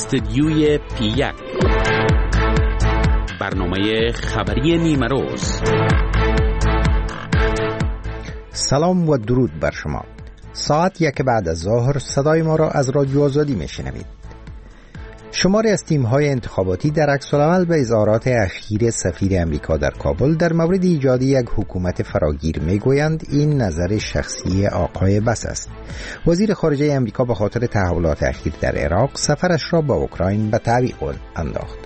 استدیوی پی1، برنامه خبری نیمروز. سلام و درود بر شما. ساعت 1 بعد از ظهر صدای ما را از رادیو آزادی میشنوید. شماری از تیم‌های انتخاباتی در عکس‌العمل به اظهارات اخیر سفیر امریکا در کابل در مورد ایجاد یک حکومت فراگیر میگویند این نظر شخصی آقای بس است. وزیر خارجه امریکا به خاطر تحولات اخیر در عراق سفرش را با اوکراین به تعویق انداخت.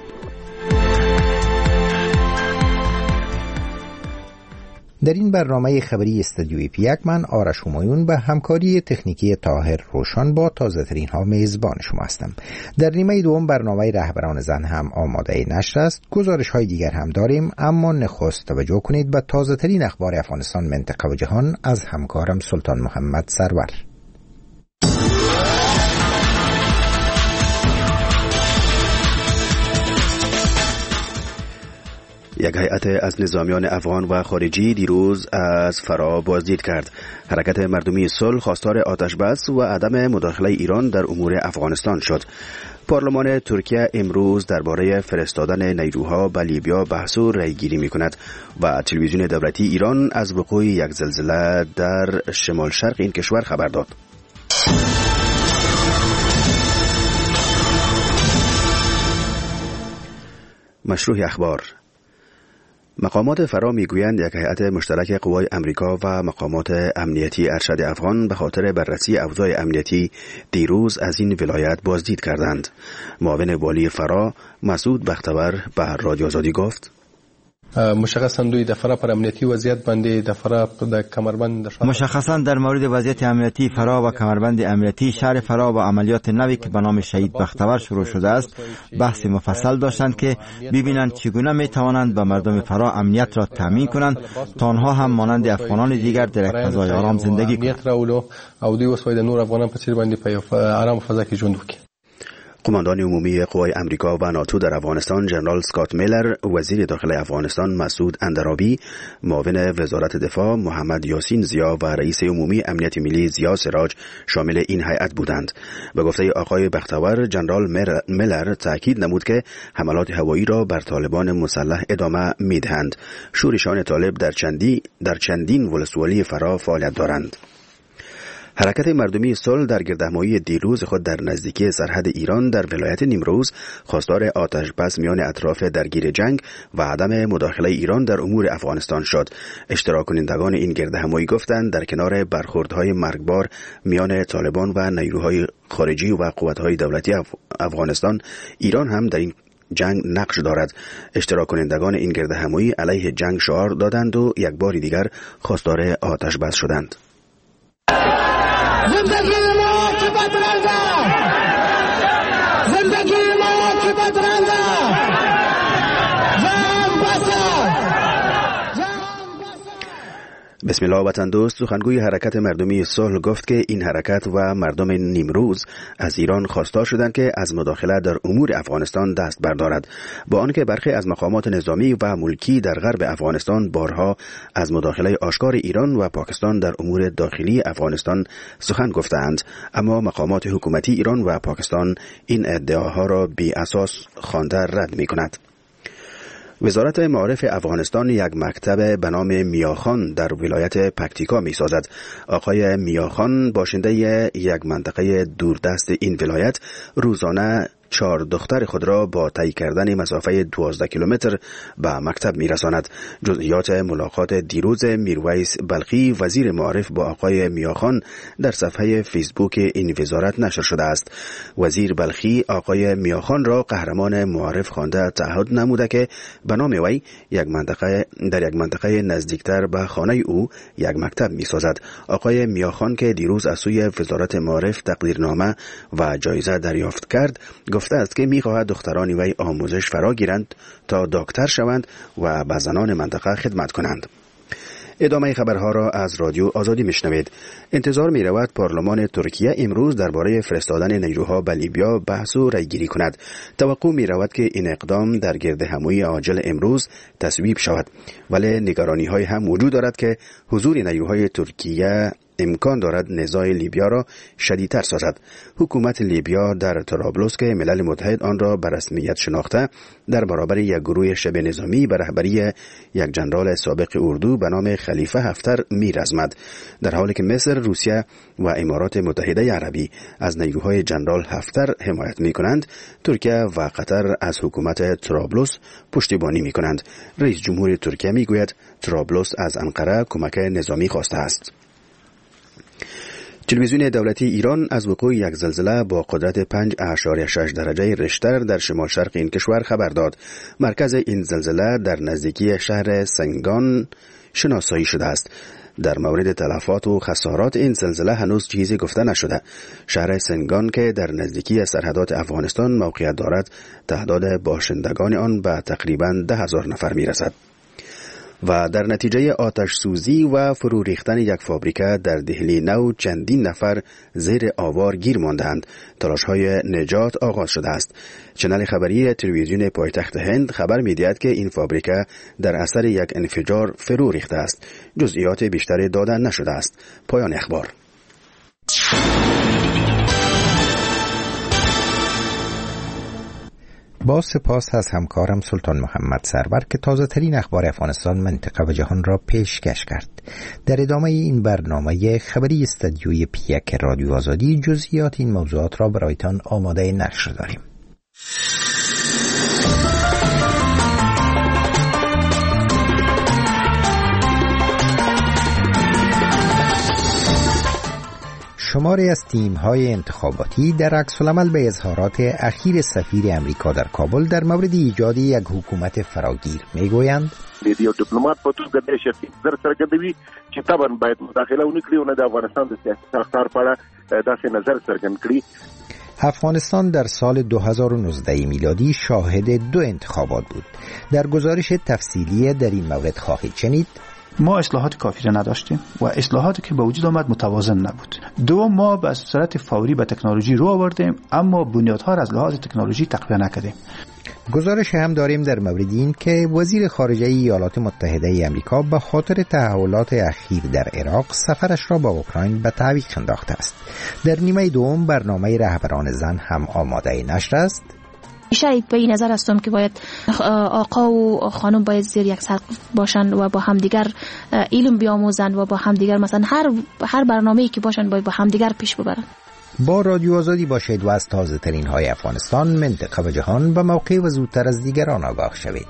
در این برنامه خبری استدیوی پی1 من آرش همایون به همکاری تکنیکی طاهر روشن با تازه ترین ها میزبان شما هستم. در نیمه دوم برنامه رهبران زن هم آماده نشر است. گزارش های دیگر هم داریم، اما نخست توجه کنید به تازه ترین اخبار افغانستان، منطقه و جهان از همکارم سلطان محمد سرور. یک هیئت از نظامیان افغان و خارجی دیروز از فرا بازدید کرد. حرکت مردمی صلح خواستار آتش‌بس و عدم مداخله ایران در امور افغانستان شد. پارلمان ترکیه امروز درباره فرستادن نیروها به لیبیا بحث و رأی‌گیری می‌کند و تلویزیون دولتی ایران از وقوع یک زلزله در شمال شرق این کشور خبر داد. مشروع اخبار. مقامات فرا میگویند یک هیئت مشترک قوای امریکا و مقامات امنیتی ارشد افغان به خاطر بررسی اوضاع امنیتی دیروز از این ولایت بازدید کردند. معاون والی فرا مسعود بختور به رادیو آزادی گفت: مشخصا دوی د فرا پر امنیتی وضعیت باندې د فرا د کمربند مشخصا در مورد وضعیت امنیتی فرا و کمربند امنیتی شهر فرا و عملیات نوی که به نام شهید بختور شروع شده است بحث مفصل داشتند که ببینند چگونه می توانند به مردم فرا امنیت را تامین کنند تا آنها هم مانند افغانان دیگر در یک فضای آرام زندگی کنند او دوی وسوي د نور افغانان په څیر باندې په آرام فضا کې ژوند وکړي. قماندان عمومی قوای امریکا و ناتو در افغانستان جنرال اسکات میلر، وزیر داخلی افغانستان مسعود اندرابی، معاون وزارت دفاع محمد یاسین زیا و رئیس عمومی امنیت ملی زیا سراج شامل این هیئت بودند. به گفته آقای بختور، جنرال میلر تاکید نمود که حملات هوایی را بر طالبان مسلح ادامه میدهند. شورشان طالب در چندین ولسوالی فرا فعالیت دارند. حرکت مردمی صلح در گردهمایی دیروز خود در نزدیکی سرحد ایران در ولایت نیمروز خواستار آتش‌بس میان اطراف درگیر جنگ و عدم مداخله ایران در امور افغانستان شد. اشتراک کنندگان این گردهمایی گفتند در کنار برخوردهای مرگبار میان طالبان و نیروهای خارجی و قوت‌های دولتی افغانستان، ایران هم در این جنگ نقش دارد. اشتراک کنندگان این گردهمایی علیه جنگ شعار دادند و یک بار دیگر خواستار آتش‌بس شدند. زندگی ما کی بدرنده، زندگی ما کی بدرنده، جان بسا. بسم الله وطن دوست. سخنگوی حرکت مردمی صلح گفت که این حرکت و مردم نیمروز از ایران خواستار شدند که از مداخله در امور افغانستان دست بردارد، با آنکه برخی از مقامات نظامی و ملکی در غرب افغانستان بارها از مداخله آشکار ایران و پاکستان در امور داخلی افغانستان سخن گفتند، اما مقامات حکومتی ایران و پاکستان این ادعاها را بی اساس خوانده رد می‌کند. وزارت معارف افغانستان یک مکتب به نام میاخان در ولایت پکتیکا می سازد. آقای میاخان باشنده یک منطقه دوردست این ولایت روزانه 4 دختر خود را با طی کردن مسافه 12 کیلومتر به مکتب میرساند. جزئیات ملاقات دیروز میرویس بلخی وزیر معارف با آقای میاخان در صفحه فیسبوک این وزارت نشر شده است. وزیر بلخی آقای میاخان را قهرمان معارف خوانده تعهد نموده که به نام وی در یک منطقه نزدیکتر به خانه او یک مکتب میسازد. آقای میاخان که دیروز از سوی وزارت معارف تقدیرنامه و جایزه دریافت کرد، گفته است که می‌خواهد دختران وی آموزش فرا گیرند تا دکتر شوند و به زنان منطقه خدمت کنند. ادامه خبرها را از رادیو آزادی میشنوید. انتظار می رود پارلمان ترکیه امروز درباره فرستادن نیروها به لیبیا بحث و رأی‌گیری کند. توقع می رود که این اقدام در گردهمایی عاجل امروز تصویب شود، ولی نگرانی های هم وجود دارد که حضور نیروهای ترکیه امکان دارد نزاع لیبیا را شدیدتر سازد. حکومت لیبیا در طرابلس که ملل متحد آن را به رسمیت شناخته در برابر یک گروه شبه نظامی به رهبری یک جنرال سابق اردو به نام خلیفه حفتر میرزمد، در حالی که مصر، روسیه و امارات متحده عربی از نیروهای جنرال حفتر حمایت می کنند. ترکیه و قطر از حکومت طرابلس پشتیبانی می کنند. رئیس جمهور ترکیه می گوید طرابلس از انقره کمک نظامی خواسته است. تلویزیون دولتی ایران از وقوع یک زلزله با قدرت 5.6 درجه ریشتر در شمال شرق این کشور خبر داد. مرکز این زلزله در نزدیکی شهر سنگان شناسایی شده است. در مورد تلفات و خسارات این زلزله هنوز چیزی گفته نشده. شهر سنگان که در نزدیکی سرحدات افغانستان موقعیت دارد، تعداد باشندگان آن به تقریباً 10,000 نفر میرسد. و در نتیجه آتش سوزی و فرو ریختن یک فابریکه در دهلی نو چندین نفر زیر آوار گیر ماندند. تلاش‌های نجات آغاز شده است. چنل خبری تلویزیون پایتخت هند خبر می‌دهد که این فابریکه در اثر یک انفجار فرو ریخته است. جزئیات بیشتری داده نشده است. پایان اخبار. با سپاس از همکارم سلطان محمد سرور که تازه ترین اخبار افغانستان، منطقه و جهان را پیشکش کرد. در ادامه این برنامه خبری استدیوی پیک رادیو آزادی جزئیات این موضوعات را برایتان آماده نشر داریم. شماری از تیم‌های انتخاباتی در عکس‌العمل به اظهارات اخیر سفیر امریکا در کابل در مورد ایجاد یک حکومت فراگیر میگویند یو دیپلمات په توګه د شخصي نظر څرګندوي چې طبعا باید مداخله ونکړي او نه د افغانستان د سیاسي ساختار په اړه داسې نظر څرګند کړي. افغانستان در سال 2019 میلادی شاهد 2 انتخابات بود. در گزارش تفصیلی در این مورد خواهید شنید: ما اصلاحات کافی را نداشتیم و اصلاحاتی که به وجود آمد متوازن نبود. دو، ما به صورت فوری به تکنولوژی رو آوردیم اما بنیادها را از لحاظ تکنولوژی تقویت نکردیم. گزارش هم داریم در مورد این که وزیر خارجه ایالات متحده آمریکا به خاطر تحولات اخیر در عراق سفرش را با اوکراین به تعویق انداخته است. در نیمه دوم برنامه رهبران زن هم آماده نشر است. بیشتر به این نظر هستم که باید آقا و خانم باید زیر یک سقف باشن و با همدیگر علم بیاموزن و با همدیگر مثلا هر برنامه‌ای که باشن باید با همدیگر پیش ببرن. با رادیو آزادی باشید و از تازه ترین های افغانستان، منطقه و جهان به موقع و زودتر از دیگران آگاه شوید.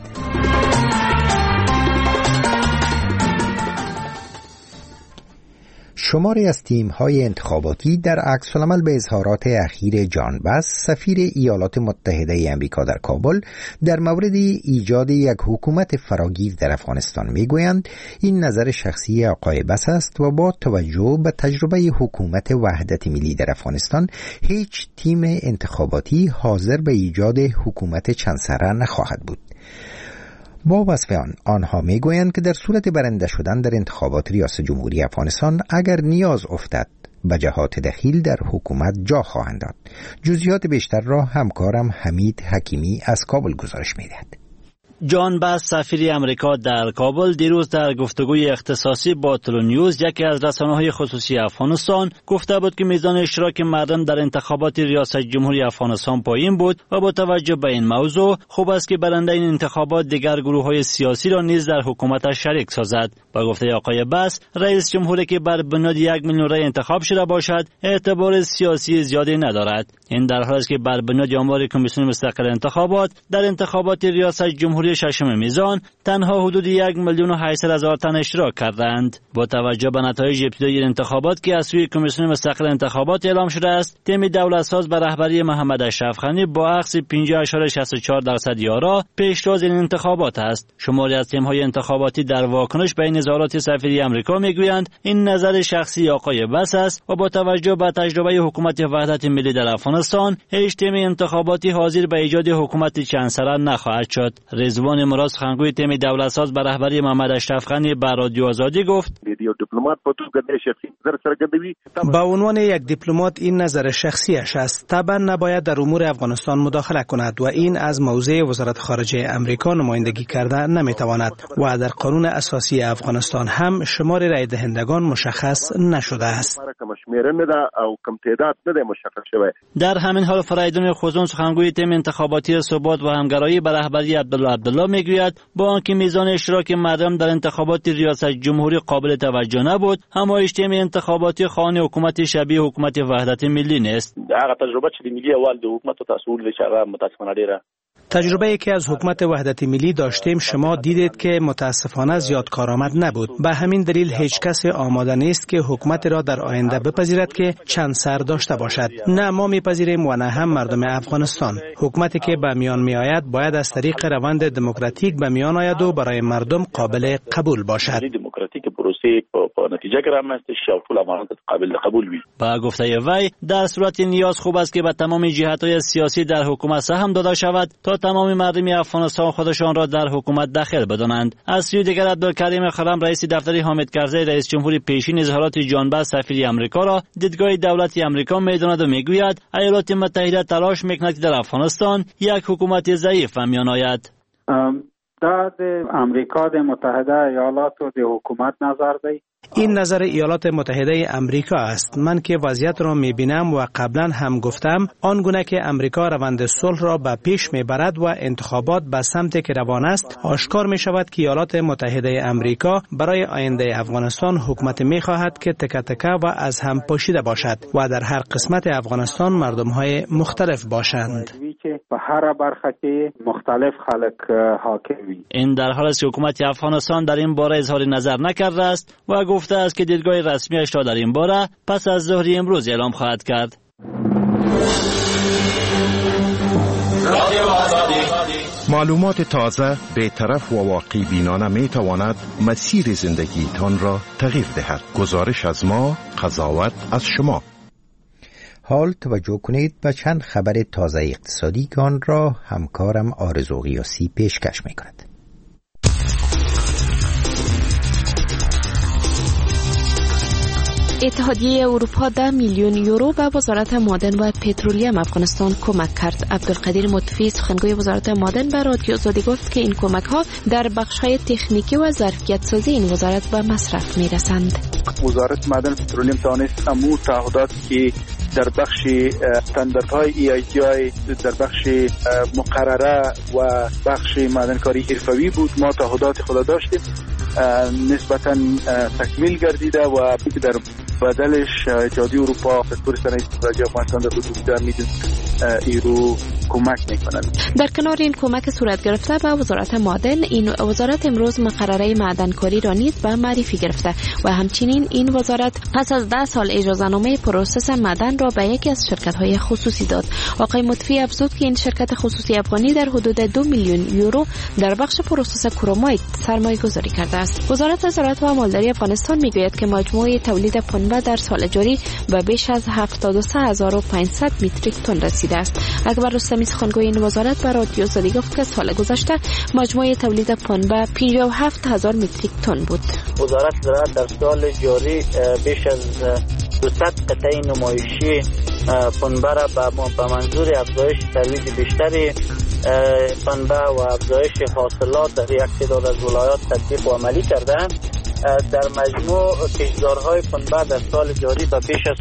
شماری از تیم‌های انتخاباتی در عکس‌العمل به اظهارات اخیر جان بس، سفیر ایالات متحده آمریکا در کابل، در مورد ایجاد یک حکومت فراگیر در افغانستان میگویند این نظر شخصی آقای بس است و با توجه به تجربه حکومت وحدت ملی در افغانستان هیچ تیم انتخاباتی حاضر به ایجاد حکومت چند سره نخواهد بود. با وصف آنها میگویند که در صورت برنده شدن در انتخابات ریاست جمهوری افغانستان اگر نیاز افتد به جهات دخیل در حکومت جا خواهند داد. جزئیات بیشتر را همکارم حمید حکیمی از کابل گزارش میدهد. جان بس، سفیر امریکا در کابل، دیروز در گفتگوی اختصاصی با تلونیوز، یکی از رسانه‌های خصوصی افغانستان، گفته بود که میزان اشتراک مردم در انتخابات ریاست جمهوری افغانستان پایین بود و با توجه به این موضوع خوب است که برنده این انتخابات دیگر گروه‌های سیاسی را نیز در حکومتش شریک سازد. با گفته آقای بس، رئیس جمهوری که بر بنیاد 1 میلیون رای انتخاب شده باشد اعتبار سیاسی زیادی ندارد. این در حالی است که بر بنیاد آمار کمیسیون مستقل انتخابات در انتخابات ریاست جمهوری ششم میزان تنها حدود 1,800,000 تن اشتراک کردند. با توجه به نتایج ابتدایی انتخابات که از سوی کمیسیون مستقل انتخابات اعلام شده است، تیم دولتساز به رهبری محمد اشرف غنی با اخذ 50.64% یارا پیشتاز این انتخابات است. شماری از تیم‌های انتخاباتی در واکنش به این اظهارات سفیر آمریکا میگویند این نظر شخصی آقای بس است و با توجه به تجربه حکومت وحدت ملی در افغانستان هیچ تیم انتخاباتی حاضر به ایجاد حکومت چند سره نخواهد شد. رئیس رضوان مراد سخنگوی تیم دولتساز به رهبری محمد اشرف غنی به رادیو آزادی گفت به عنوان یک دیپلمات این نظر شخصیش است. طبعا نباید در امور افغانستان مداخله کند و این از موضع وزارت خارجه امریکا نمایندگی کرده نمیتواند و در قانون اساسی افغانستان هم شمار رای دهندگان مشخص نشده است. در همین حال فرایدون خزون سخنگوی تیم انتخاباتی ثبات و همگرایی به رهبری عبدالله میگوید با آنکه میزان اشتراک مردم در انتخابات ریاست جمهوری قابل توجه نبود، اما تیم انتخاباتی خانه حکومت شبیه حکومت وحدت ملی نیست. هغه تجربه چې ملي اول د حکومت تاسول چې هغه متاسفانه ډیره تجربه‌ای که از حکومت وحدت ملی داشتیم شما دیدید که متاسفانه زیاد کارآمد نبود. به همین دلیل هیچ کس آماده نیست که حکومت را در آینده بپذیرد که چند سر داشته باشد. نه ما میپذیریم و نه هم مردم افغانستان. حکومتی که به میان میآید باید از طریق روند دموکراتیک به میان آید و برای مردم قابل قبول باشد. دموکراتیک پروسه په نتیجه کې رامنځته شي او ټول افغانان قابل قبول وي. با گفته وی در صورت نیاز خوب است که به تمام جهت‌های سیاسی در حکومت سهم داده شود تا تمام مردم افغانستان خودشان را در حکومت داخل بدانند. از سوی دیگر عبدالکریم خرم رئیس دفتر حامد کرزی رئیس جمهور پیشین اظهارات جانباز سفیر امریکا را دیدگاه دولت امریکا می‌داند و میگوید ایالات متحده تلاش می‌کند که در افغانستان یک حکومت ضعیف به میان آید. دا د امریکا د متحده ایالاتو د حکومت نظر دی. این نظر ایالات متحده امریکا است. من که وضعیت را می‌بینم و قبلا هم گفتم آنگونه که امریکا روند صلح را به پیش می‌برد و انتخابات به سمت که روان است، آشکار می‌شود که ایالات متحده امریکا برای آینده افغانستان حکومت می‌خواهد که تکه تکه و از هم پاشیده باشد و در هر قسمت افغانستان مردم‌های مختلف باشند. به هر برخه کې مختلف خلک حاکم وي. این در حالی است که حکومت افغانستان در این باره اظهار نظر نکرده است و گفته است که دیدگاه رسمیش را در این باره پس از ظهر امروز اعلام خواهد کرد. معلومات تازه، بی‌طرف و واقعی بینانه می تواند مسیر زندگیتان را تغییر دهد. گزارش از ما، قضاوت از شما. حال توجه کنید به چند خبر تازه اقتصادی که آن را همکارم آرزو قیاسی پیشکش می کند. اتحادیه اروپا 10 میلیون یورو به وزارت معدن و پترولیم افغانستان کمک کرد. عبدالقدیر مطفی سخنگوی وزارت معدن به رادیو آزادی گفت که این کمک ها در بخش های تکنیکی و ظرفیت سازی این وزارت به مصرف می رسند. وزارت معدن و پترولیم توانست امور تعهدات که در بخش استانداردهای EITI، در بخش مقرره و بخش معدنکاری حرفه‌ای بود، ما تعهدات خود داشتیم، نسبتاً تکمیل گردیده و در بدلش اتحادیه اروپا سکتور صنایع استخراجی افغانستان در حدود 10 میلیون یورو کمک می‌کنند. در کنار این کمک صورت گرفته به وزارت معدن، این وزارت امروز مقرره معدنکاری را نیز به معرفی گرفته و همچنین این وزارت پس از 10 سال اجازه‌نامه پروسس معدن را به یکی از شرکت‌های خصوصی داد. آقای مطفی افزود که این شرکت خصوصی افغانی در حدود 2 میلیون یورو در بخش پروسس کرومایت سرمایه‌گذاری کرده است. وزارت زراعت و مالداری افغانستان میگوید که مجموع تولید پنبه در سال جاری به بیش از 73500 متریک تن رسیده است. اکبر رستمی سخنگوی این وزارت به رادیو آزادی گفت که سال گذشته مجموع تولید پنبه 57000 متریک تن بود. وزارت زراعت در سال جاری بیش از 200 قطعه نمایشی پنبه را به منظور افزایش تولید بیشتری پنبه و افزایش حاصلات در یک تعداد از ولایات تطبیق و عملی کردند. در مجموع کشتزارهای پنبه در سال جاری به بیش از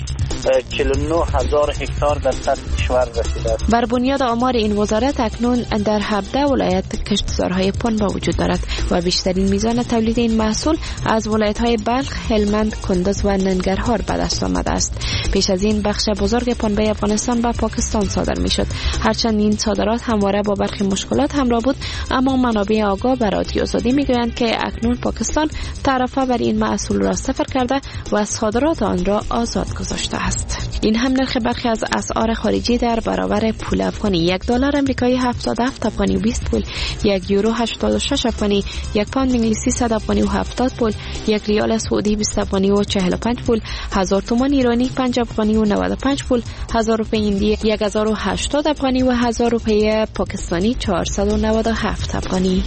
49000 هکتار در سطح کشور رسیده است. بر بنیاد آمار این وزارت اکنون در 17 ولایت کشتزارهای پنبه وجود دارد و بیشترین میزان تولید این محصول از ولایت‌های بلخ، هلمند، کندز و ننگرهار به دست آمده است. پیش از این بخش بزرگ پنبه افغانستان به پاکستان صادر میشد. هرچند این صادرات همواره با برخی مشکلات همراه بود، اما منابع آگاه به رادیو آزادی میگویند که اکنون پاکستان تعرفه بر این محصول را صفر کرده و صادرات آن را آزاد گذاشته است. است. این هم نرخ برخی از اسعار خارجی در برابر پول افغانی: 1 دلار آمریکایی 77 افغانی و 20 پول، 1 یورو 86 افغانی، 1 پوند انگلیسی 100 افغانی و 70 پول، 1 ریال سعودی 20 افغانی و 45 پول، 1000 تومان ایرانی 5 افغانی و 95 پول، 1000 روپیه هندی 1080 افغانی و 1000 روپیه پاکستانی 497 افغانی.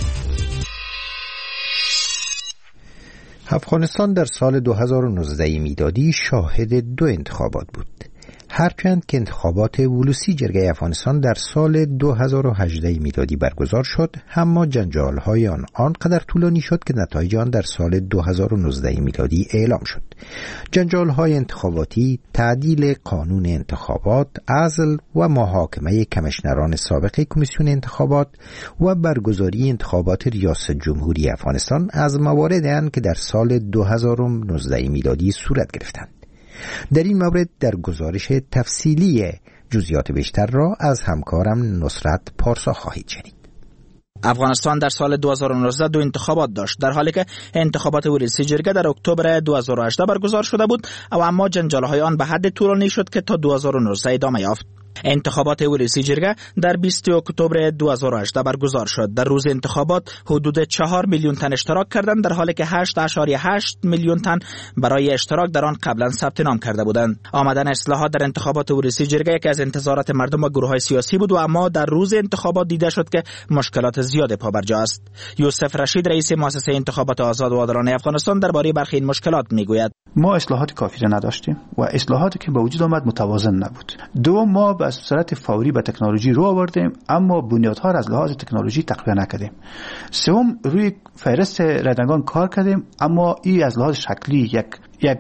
افغانستان در سال 2019 میلادی شاهد 2 انتخابات بود. هرچند که انتخابات ولوسی جرگه افغانستان در سال 2018 میلادی برگزار شد، اما جنجال‌های آنقدر طولانی شد که نتایج آن در سال 2019 میلادی اعلام شد. جنجال‌های انتخاباتی، تعدیل قانون انتخابات، عزل و محاکمه کمیشنران سابق کمیسیون انتخابات و برگزاری انتخابات ریاست جمهوری افغانستان از مواردی اند که در سال 2019 میلادی صورت گرفتند. در این مورد در گزارش تفصیلی جزئیات بیشتر را از همکارم نصرت پارسا خواهید شنید. افغانستان در سال 2019 2 انتخابات داشت، در حالی که انتخابات ولسی جرگه در اکتبر 2018 برگزار شده بود، اما جنجال‌های آن به حد طولانی شد که تا 2019 ادامه یافت. انتخابات ولسی جرگه در 20 اکتبر 2018 برگزار شد. در روز انتخابات حدود 4 میلیون تن اشتراک کردند، در حالی که 8.8 میلیون تن برای اشتراک در آن قبلا ثبت نام کرده بودند. آمدن اصلاحات در انتخابات ولسی جرگه یکی از انتظارات مردم و گروه‌های سیاسی بود و اما در روز انتخابات دیده شد که مشکلات زیاد پابرجا است. یوسف رشید رئیس مؤسسه انتخابات آزاد و عادلانه افغانستان درباره برخی این مشکلات میگوید: ما اصلاحات کافی نداشتیم و اصلاحاتی که به وجود آمد متوازن نبود. دوم، ما به صورت فوری به تکنولوژی رو آوردیم اما بنیادها را از لحاظ تکنولوژی تقویت نکردیم. سوم، روی فهرست رایدنگان کار کردیم اما این از لحاظ شکلی یک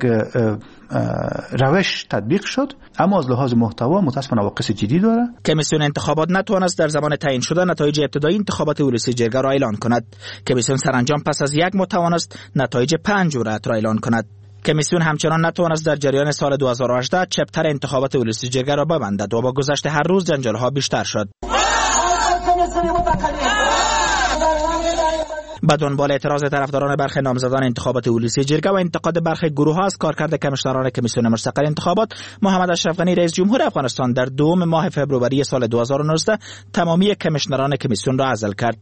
روش تطبیق شد، اما از لحاظ محتوا متاسفانه نواقص جدی داره. کمیسیون انتخابات نتوانست در زمان تعیین شده نتایج ابتدایی انتخابات ولسی جرگه را اعلان کند. کمیسیون سرانجام پس از 1 ماه توانست نتایج 5 جرأت را اعلان کند. کمیسیون همچنان نتوانست در جریان سال 2018 چپتر انتخابات ولسی جرگه را ببندد و با گذشت هر روز جنجال‌ها بیشتر شد. با دنبال اعتراض طرفداران برخی نامزدان انتخابات ولسی جرگه و انتقاد برخی گروه‌ها از کارکرد کمیشنران کمیسیون مستقل انتخابات، محمد اشرف غنی رئیس جمهور افغانستان در 2 ماه فوریه سال 2019 تمامی کمیشنران کمیسیون را عزل کرد.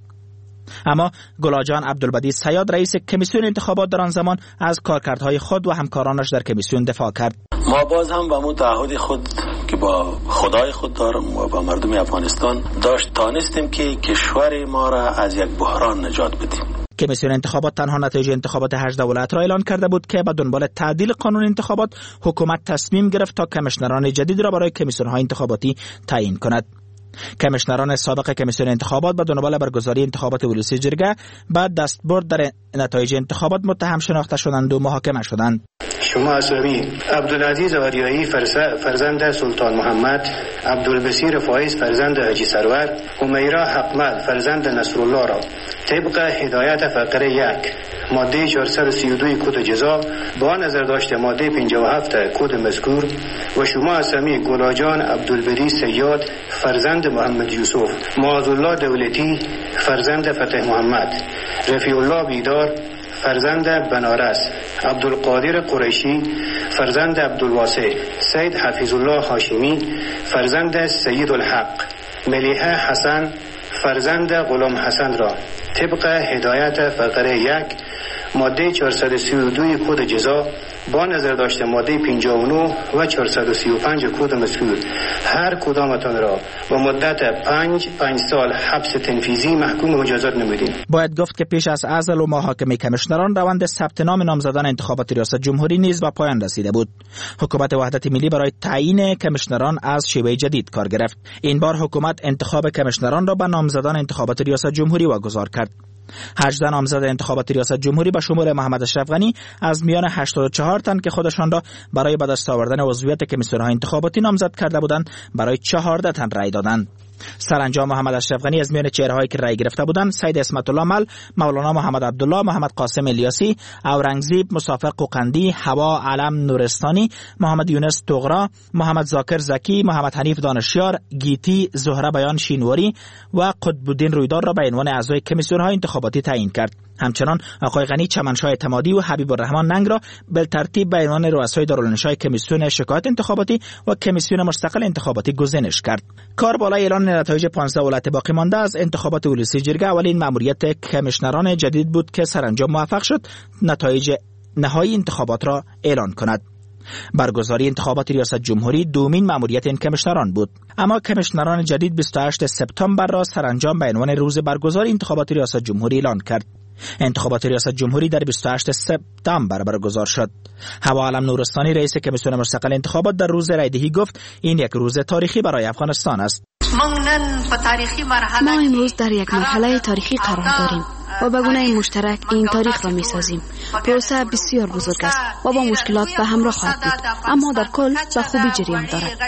اما گلاجان عبدالبدی صیاد رئیس کمیسیون انتخابات در آن زمان از کارکردهای خود و همکارانش در کمیسیون دفاع کرد. ما باز هم با تعهد خود که با خدای خود دارم و با مردم افغانستان تانستیم که کشور ما را از یک بحران نجات بدیم. کمیسیون انتخابات تنها نتایج انتخابات 18 ولایت را اعلان کرده بود که با دنبال تعدیل قانون انتخابات حکومت تصمیم گرفت تا کمیشنران جدید را برای کمیسیون‌های انتخاباتی تعیین کند. کمیشنران سابق کمیسیون انتخابات با دنبال برگزاری انتخابات ولسی جرگه بعد دستبرد در نتایج انتخابات متهم شناخته شدند و محاکمه شدند. شما اسامی: عبدالعزیز آریایی فرزند سلطان محمد، عبدالبصیر فایز فرزند حاجی سرور، همیرا حقمل فرزند نصرالله را طبق هدایت فقره 1 ماده 432 کد جزا با نظر داشته ماده 57 کد مذکور و شما اسامی: گلاجان عبدالبری صیاد فرزند محمد یوسف، معاذالله دولتی فرزند فتح محمد، رفیع الله بیدار فرزند بنارس، عبدالقادر قریشی فرزند عبدالواسع، سید حفیظ الله هاشمی فرزند سید الحق، ملیحه حسن فرزند غلام حسن را طبق هدایت فقره 1 ماده 432 کد جزا با نظر داشته ماده 59 و 435 کد مذکور هر کدامتان را با مدت 5 سال حبس تنفیذی محکوم مجازات نمودیم. باید گفت که پیش از عزل و محاکمه کمیشنران روند ثبت نام نامزدان انتخابات ریاست جمهوری نیز به پایان رسیده بود. حکومت وحدت ملی برای تعیین کمیشنران از شیوه جدید کار گرفت. این بار حکومت انتخاب کمیشنران را به نامزدان انتخابات ریاست جمهوری واگذار کرد. 18 نامزد انتخابات ریاست جمهوری به شمول محمد اشرف غنی از میان 84 تن که خودشان را برای به دست آوردن عضویت کمیسیون‌های انتخاباتی نامزد کرده بودند برای 14 تن رأی دادند. سرانجام محمد اشرف غنی از میان چهره‌هایی که رأی گرفته بودند سید اسمت الله مل، مولانا محمد عبدالله، محمد قاسم الیاسی، اورنگزیب مسافر قوقندی، هوا علم نورستانی، محمد یونس طغرا، محمد ذاکر زکی، محمد حنیف دانشیار، گیتی زهره بیان شینواری و قطب‌الدین رویدار را به عنوان اعضای کمیسیون‌های انتخاباتی تعیین کرد. همچنان آقای غنی چمنشاه اعتمادی و حبیب الرحمن ننگ را بالترتیب به عنوان رؤسای دارالنشای کمیسیون شکایت انتخاباتی و کمیسیون مستقل انتخاباتی گزینش کرد. کار بالای اعلان نتایج 15 ولایت باقی مانده از انتخابات ولسی جرگه اولین مأموریت کمیشنران جدید بود که سرانجام موفق شد نتایج نهایی انتخابات را اعلان کند. برگزاری انتخابات ریاست جمهوری دومین مأموریت این کمیشنران بود، اما کمیشنران جدید 28 سپتامبر را سرانجام به عنوان روز برگزاری انتخابات ریاست جمهوری اعلان کرد. انتخابات ریاست جمهوری در 28 سپتامبر برگزار شد. هوا علم نورستانی رئیس کمیسیون مستقل انتخابات در روز رایدهی گفت این یک روز تاریخی برای افغانستان است. ما امروز در یک مرحله تاریخی قرار داریم و به گونه مشترک این تاریخ را می سازیم. پروسه بسیار بزرگ است و با مشکلات به همراه خواهد بود، اما در کل به خوبی جریان دارد.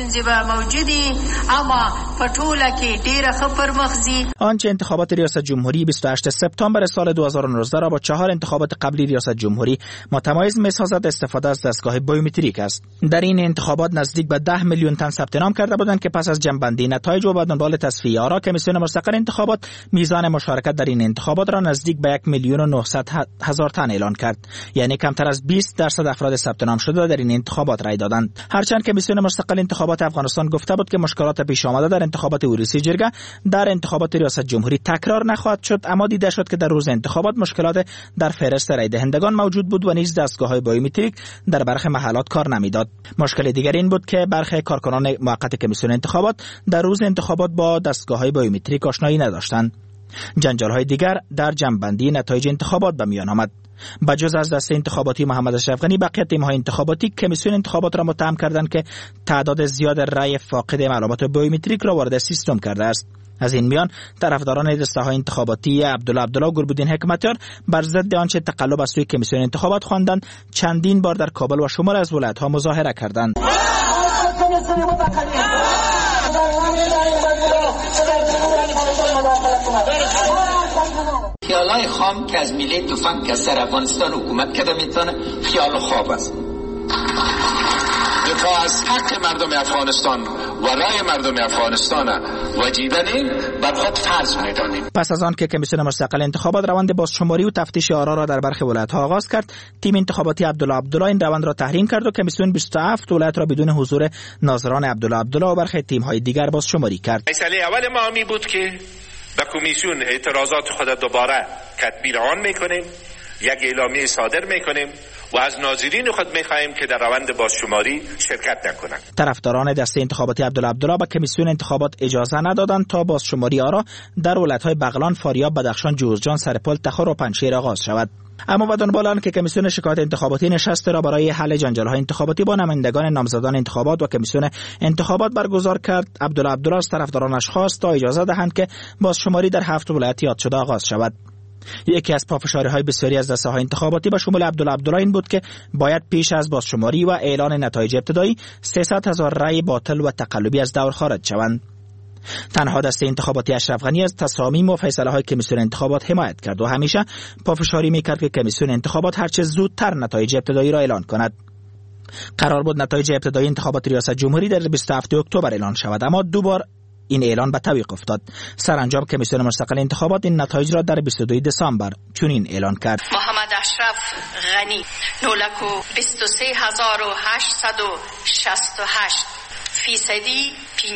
آنچه انتخابات ریاست جمهوری 28 سپتامبر سال 2019 را با 4 انتخابات قبلی ریاست جمهوری متمایز می سازد استفاده از دستگاه بیومتریک است. در این انتخابات نزدیک به 10 میلیون تن ثبت نام کرده بودند که پس از جمع‌بندی نتایج و به دنبال تصفیه آرا کمیسیون مستقل انتخابات میزان مشارکت در این انتخابات را نزدیک به 1,900,000 تن اعلان کرد، یعنی کمتر از 20% افراد ثبت نام شده در این انتخابات رای دادند. هرچند کمیسیون مستقل انتخابات افغانستان گفته بود که مشکلات پیش آمده در انتخابات ولسی جرگه در انتخابات ریاست جمهوری تکرار نخواهد شد، اما دیده شد که در روز انتخابات مشکلات در فهرست رای دهندگان موجود بود و نیز دستگاه‌های بیومتریک در برخی محلات کار نمیداد. مشکل دیگر این بود که برخی کارکنان موقت کمیسیون انتخابات در روز انتخابات با دستگاه‌های بیومتریک آشنایی نداشتند. جنجال‌های دیگر در جمع‌بندی نتایج انتخابات به میان آمد. بجز از دسته انتخاباتی محمد اشرف غنی، بقیه تیم‌های انتخاباتی کمیسیون انتخابات را متهم کردند که تعداد زیاد رای فاقد معلومات بیومتریک را وارد سیستم کرده است. از این میان طرفداران دسته‌های انتخاباتی عبدالله و گربودین حکمتیار بر ضد آنچه تقلب از سوی کمیسیون انتخابات خواندند چندین بار در کابل و شمال از ولایت‌ها مظاهره کردند. خیالای خام که از میله تفنگ که سر افغانستان حکومت کرده میتونه خیال خواب است. دفاع از حق مردم افغانستان و رای مردم افغانستان وجیدنی بر خود فرض می‌دانیم. پس از آن که کمیسیون مستقل انتخابات روند بازشماری و تفتیش آرا را در برخی ولایت‌ها آغاز کرد، تیم انتخاباتی عبدالله این روند را تحریم کرد و کمیسیون 27 ولایت را بدون حضور ناظران عبدالله و برخی تیم‌های دیگر بازشماری کرد. مسئله اول ما می بود که به کمیسیون اعتراضات خود دوباره تدبیر آن می‌کنیم، یک اعلامیه صادر می‌کنیم و از ناظرین خود می‌خواهیم که در روند بازشماری شرکت نکنند. طرفداران دسته انتخاباتی عبدالله به کمیسیون انتخابات اجازه ندادند تا بازشماری آرا در ولایت‌های بغلان، فاریاب، بدخشان، جوزجان، سرپل، تخار و پنجشیر آغاز شود. اما به دنبال آن که کمیسیون شکایت انتخاباتی نشست را برای حل جنجال‌های انتخاباتی با نمایندگان نامزدان انتخابات و کمیسیون انتخابات برگزار کرد، عبدالله از طرفدارانش خواست تا اجازه دهند که بازشماری در 7 ولایت یاد شده آغاز شود. یکی از پافشاری‌های بسیاری از دسته‌های انتخاباتی به شمول عبدالله این بود که باید پیش از بازشماری و اعلان نتایج ابتدایی 300,000 رأی باطل و تقلبی از دور خارج شوند. تنها دسته انتخاباتی اشرف غنی از تصامیم و فیصله‌های کمیسیون انتخابات حمایت کرد و همیشه پافشاری می‌کرد که کمیسیون انتخابات هرچه زودتر نتایج ابتدایی را اعلان کند. قرار بود نتایج ابتدایی انتخابات ریاست جمهوری در 27 اکتبر اعلان شود، اما دوبار این اعلان به تعویق افتاد. سرانجام کمیسیون مستقل انتخابات این نتایج را در 22 دسامبر چنین اعلان کرد: محمد اشرف غنی 23868 فیصدی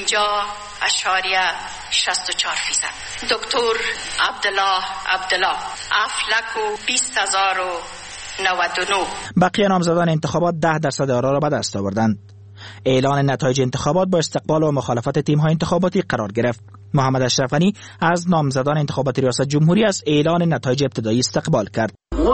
50.64%. دکتر عبدالله افلکو 20,099. بقیه نامزدان انتخابات 10% آرا را به دست آوردند. اعلان نتایج انتخابات با استقبال و مخالفت تیم‌های انتخاباتی قرار گرفت. محمد اشرف غنی از نامزدان انتخابات ریاست جمهوری از اعلان نتایج ابتدایی استقبال کرد.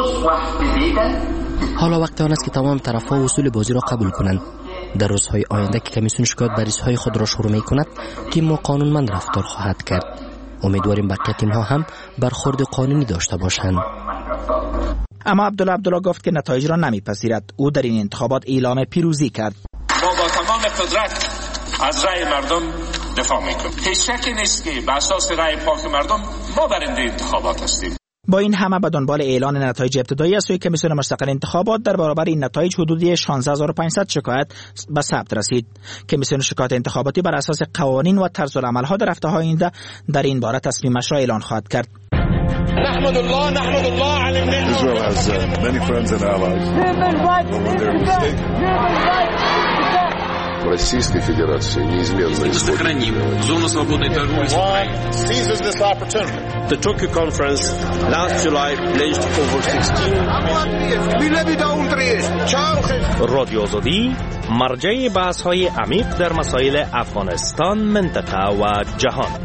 حالا وقت آن است که تمام طرف‌ها اصول بازی را قبول کنند. در روزهای آینده که کمیسیون شکایت بر ریزهای خود را شروع می‌کند، تیم ما قانونمند رفتار خواهد کرد. امیدواریم بقیه تیم‌ها هم برخورد قانونی داشته باشند. اما عبدالله گفت که نتایج را نمی‌پذیرد. او در این انتخابات اعلام پیروزی کرد. ما با تمام قدرت از رأی مردم دفاع میکنیم. هیچ شکی نیست که به اساس رأی پاک مردم ما برنده انتخابات هستیم. با این همه به دنبال اعلان نتایج ابتدایی از سوی کمیسیون مستقل انتخابات در برابر این نتایج حدود 16500 شکایت به ثبت رسید. کمیسیون شکایت انتخاباتی بر اساس قوانین و طرزالعمل‌ها در هفته‌های آینده در این باره تصمیمش را اعلان خواهد کرد. نحمد الله على النعمة. Israel has many friends and allies. When they're mistaken. Российской Федерации неизменно сохраним зону свободной торговли с Украиной. Seizes this opportunity. The Tokyo conference last July pledged over 16 رادیو آزادی مرجع بحث‌های عمیق در مسائل افغانستان، منطقه و جهان.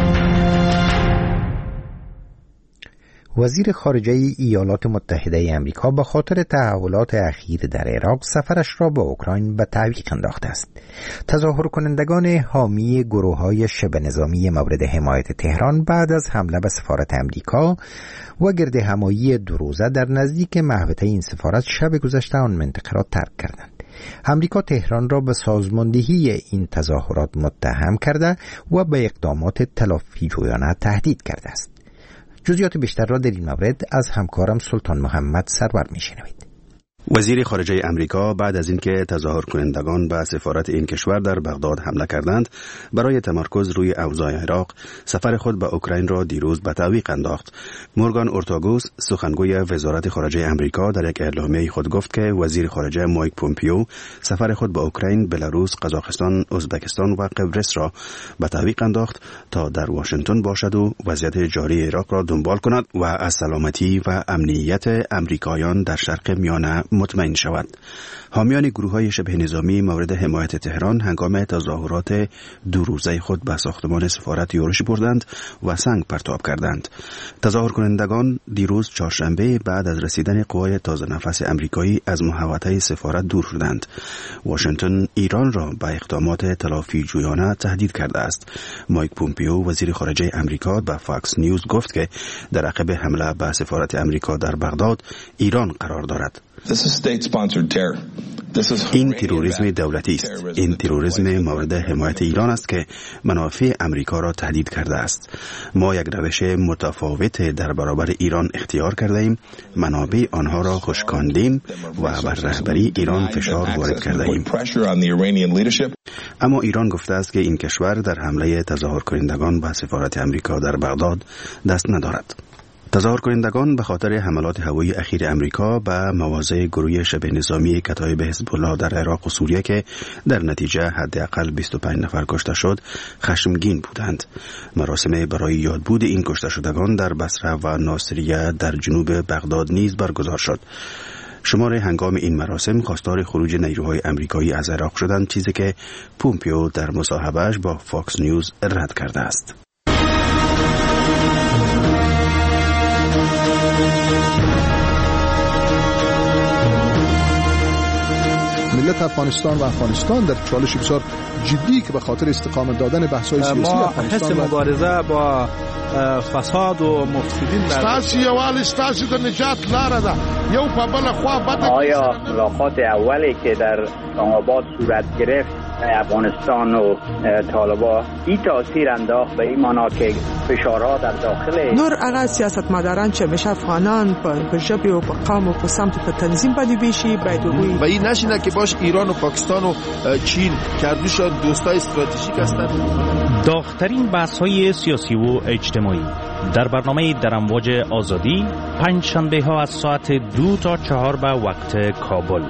وزیر خارجه ایالات متحده آمریکا به خاطر تحولات اخیر در عراق سفرش را به اوکراین به تعویق انداخته است. تظاهر کنندگان حامی گروه‌های شبه نظامی مورد حمایت تهران بعد از حمله به سفارت آمریکا و گردهمایی 2 روزه در نزدیک محوطه این سفارت شب گذشته آن منطقه را ترک کردند. آمریکا تهران را به سازماندهی این تظاهرات متهم کرده و به اقدامات تلافی‌جویانه تهدید کرده است. جزئیات بیشتر را در این مورد از همکارم سلطان محمد سرور میشنوید. وزیر خارجه امریکا بعد از اینکه تظاهر کنندگان به سفارت این کشور در بغداد حمله کردند، برای تمرکز روی اوضاع عراق سفر خود به اوکراین را دیروز به تعویق انداخت. مورگان اورتاگوس، سخنگوی وزارت خارجه امریکا، در یک اعلامیه خود گفت که وزیر خارجه مایک پومپیو سفر خود به اوکراین، بلاروس، قزاقستان، ازبکستان و قبرس را به تعویق انداخت تا در واشنگتن باشد و وضعیت جاری عراق را دنبال کند و از سلامتی و امنیت امریکایان در شرق میانه مطمئن شود. حامیان گروه‌های شبه نظامی مورد حمایت تهران هنگام تظاهرات 2 روزه خود به ساختمان سفارت یورش بردند و سنگ پرتاب کردند. تظاهر کنندگان دیروز چهارشنبه بعد از رسیدن قوای تازه نفس امریکایی از محوطه سفارت دور شدند. واشنگتن ایران را به اقدامات تلافی جویانه تهدید کرده است. مایک پومپیو، وزیر خارجه امریکا، به فاکس نیوز گفت که در عقب حمله به سفارت امریکا در بغداد ایران قرار دارد. این تروریسم دولتی است. این تروریسم مورد حمایت ایران است که منافع امریکا را تهدید کرده است. ما یک روش متفاوت در برابر ایران اختیار کرده ایم. منابع آنها را خشکاندیم و بر رهبری ایران فشار وارد کرده ایم. اما ایران گفته است که این کشور در حمله تظاهر کنندگان به سفارت امریکا در بغداد دست ندارد. تظاهر کنندگان به خاطر حملات هوایی اخیر امریکا به مواضع گروه شبه نظامی کتایب حزب الله در عراق و سوریه که در نتیجه حداقل 25 نفر کشته شد خشمگین بودند. مراسم برای یادبود این کشته شدگان در بصره و ناصریه در جنوب بغداد نیز برگزار شد. شمار هنگام این مراسم خواستار خروج نیروهای امریکایی از عراق شدند، چیزی که پومپیو در مصاحبه‌اش با فاکس نیوز رد کرده است. ملت افغانستان و افغانستان در چالش بسیار جدی که به خاطر استقامت دادن بحث‌های سیاسی افغانستان ما حس مبارزه با فساد و مفسدین ستاسو یوال ستاسو د نجات لاره ده. یو په بل خوا بد. آیا ملاقات اولی که در اسلام آباد صورت گرفت افغانستان و طالبان این تاثیر انداخت به این معنا که فشارها در داخل نور هغه سیاستمداران چې بشه افغانان په ژبه او په قوم او په سمت په تنظیم باندې بشي باید و این نشینه که باش ایران و پاکستان و چین کردوش دوستای استراتژیک هستند. داغ‌ترین بحث‌های سیاسی و اجتماعی در برنامه در امواج آزادی پنج شنبه ها از ساعت 2 تا 4 به وقت کابل.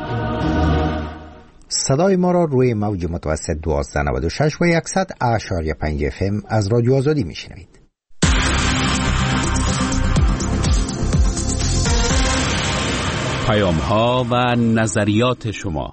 صدای ما را روی موج متوسط 1296 و 100.5 FM از رادیو آزادی میشنوید. پیام ها و نظریات شما.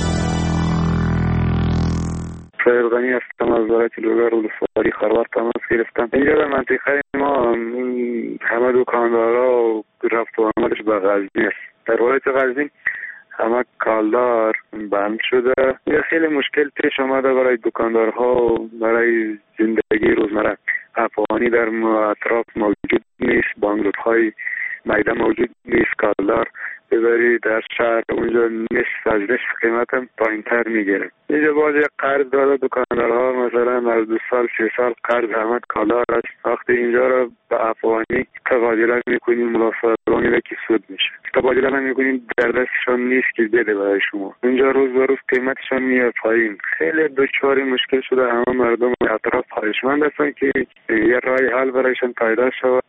غنی هستم از ولایت لوگر ولسوالی خروار تماس گرفتم. اینجا در منطقه ما همه دکاندارا و رفت و آمدش به غزنی است. در ولایت غزنی همه کالدار بند شده. یه خیلی مشکل پیش آمده برای دکاندارها و برای زندگی روزمره. افغانی در اطراف موجود نیست، بانک‌های میده موجود نیست، کالدار ببری در شهر اونجا نصف از نصف قیمت هم پایین‌تر میگیره. اینجا باز یک قرض داده دکاندارها، مثلا از 2 سال 3 سال قرض همت کالا است. وقتی اینجا رو به افغانی تبادله میکنیم ملافظانی که سود میشه، تبادله نمیکنیم در دستشان نیست که بده برای شما. اینجا روز به روز قیمتشان میاد پایین. خیلی دچار مشکل شده. همه مردم اطراف خواهشمند هستن که یه راه حل برایشان پیدا شود.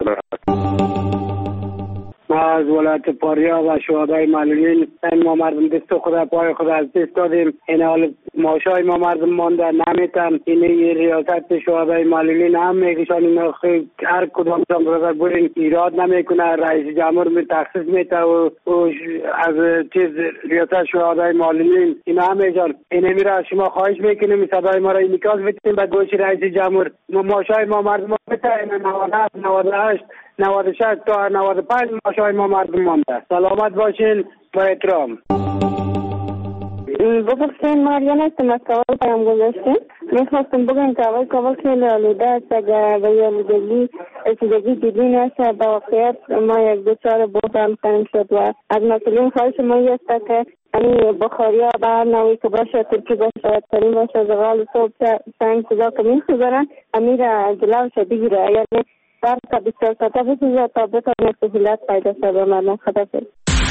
ما از ولایت پاریا و شهدای معلولین ما مردم دست خدا پای خدا از دست دادیم. این حال معاشای ما مردم مانده نمیتن. این ریاست شهدای معلولین هم میگشان هر کدام برادر بودین ایراد نمیکنه. رئیس جمهور می تخصیص میته و از چیز ریاست شهدای معلولین اینا هم میگن. این میره شما خواهش میکنیم صدای ما را انعکاس بدین به گوش رئیس جمهور. معاشای ما مردم بده 97 98 96 تا 95 ماشای ما مردم مانده. سلامت باشین با احترام. بخصین ماریان هستم از کابل پیام گذاشتیم. میخواستم بگم که کابل خیلی آلوده است. اگر به آلودگی رسیدگی دیدین است به واقعیت ما یک دچار بحران خواهیم شد و از مسئولین خواهش ما است که بخاریا به هر نوعی که باشه، ترکی باشه، ترین باشه، زغال صبح سنگ کجا که میخوزارن امیر جلوش بگیره. اگر برق تا 24 ساعته بسوزه تا بتانه سهولت پیدا شد به مردم. خداحافظ.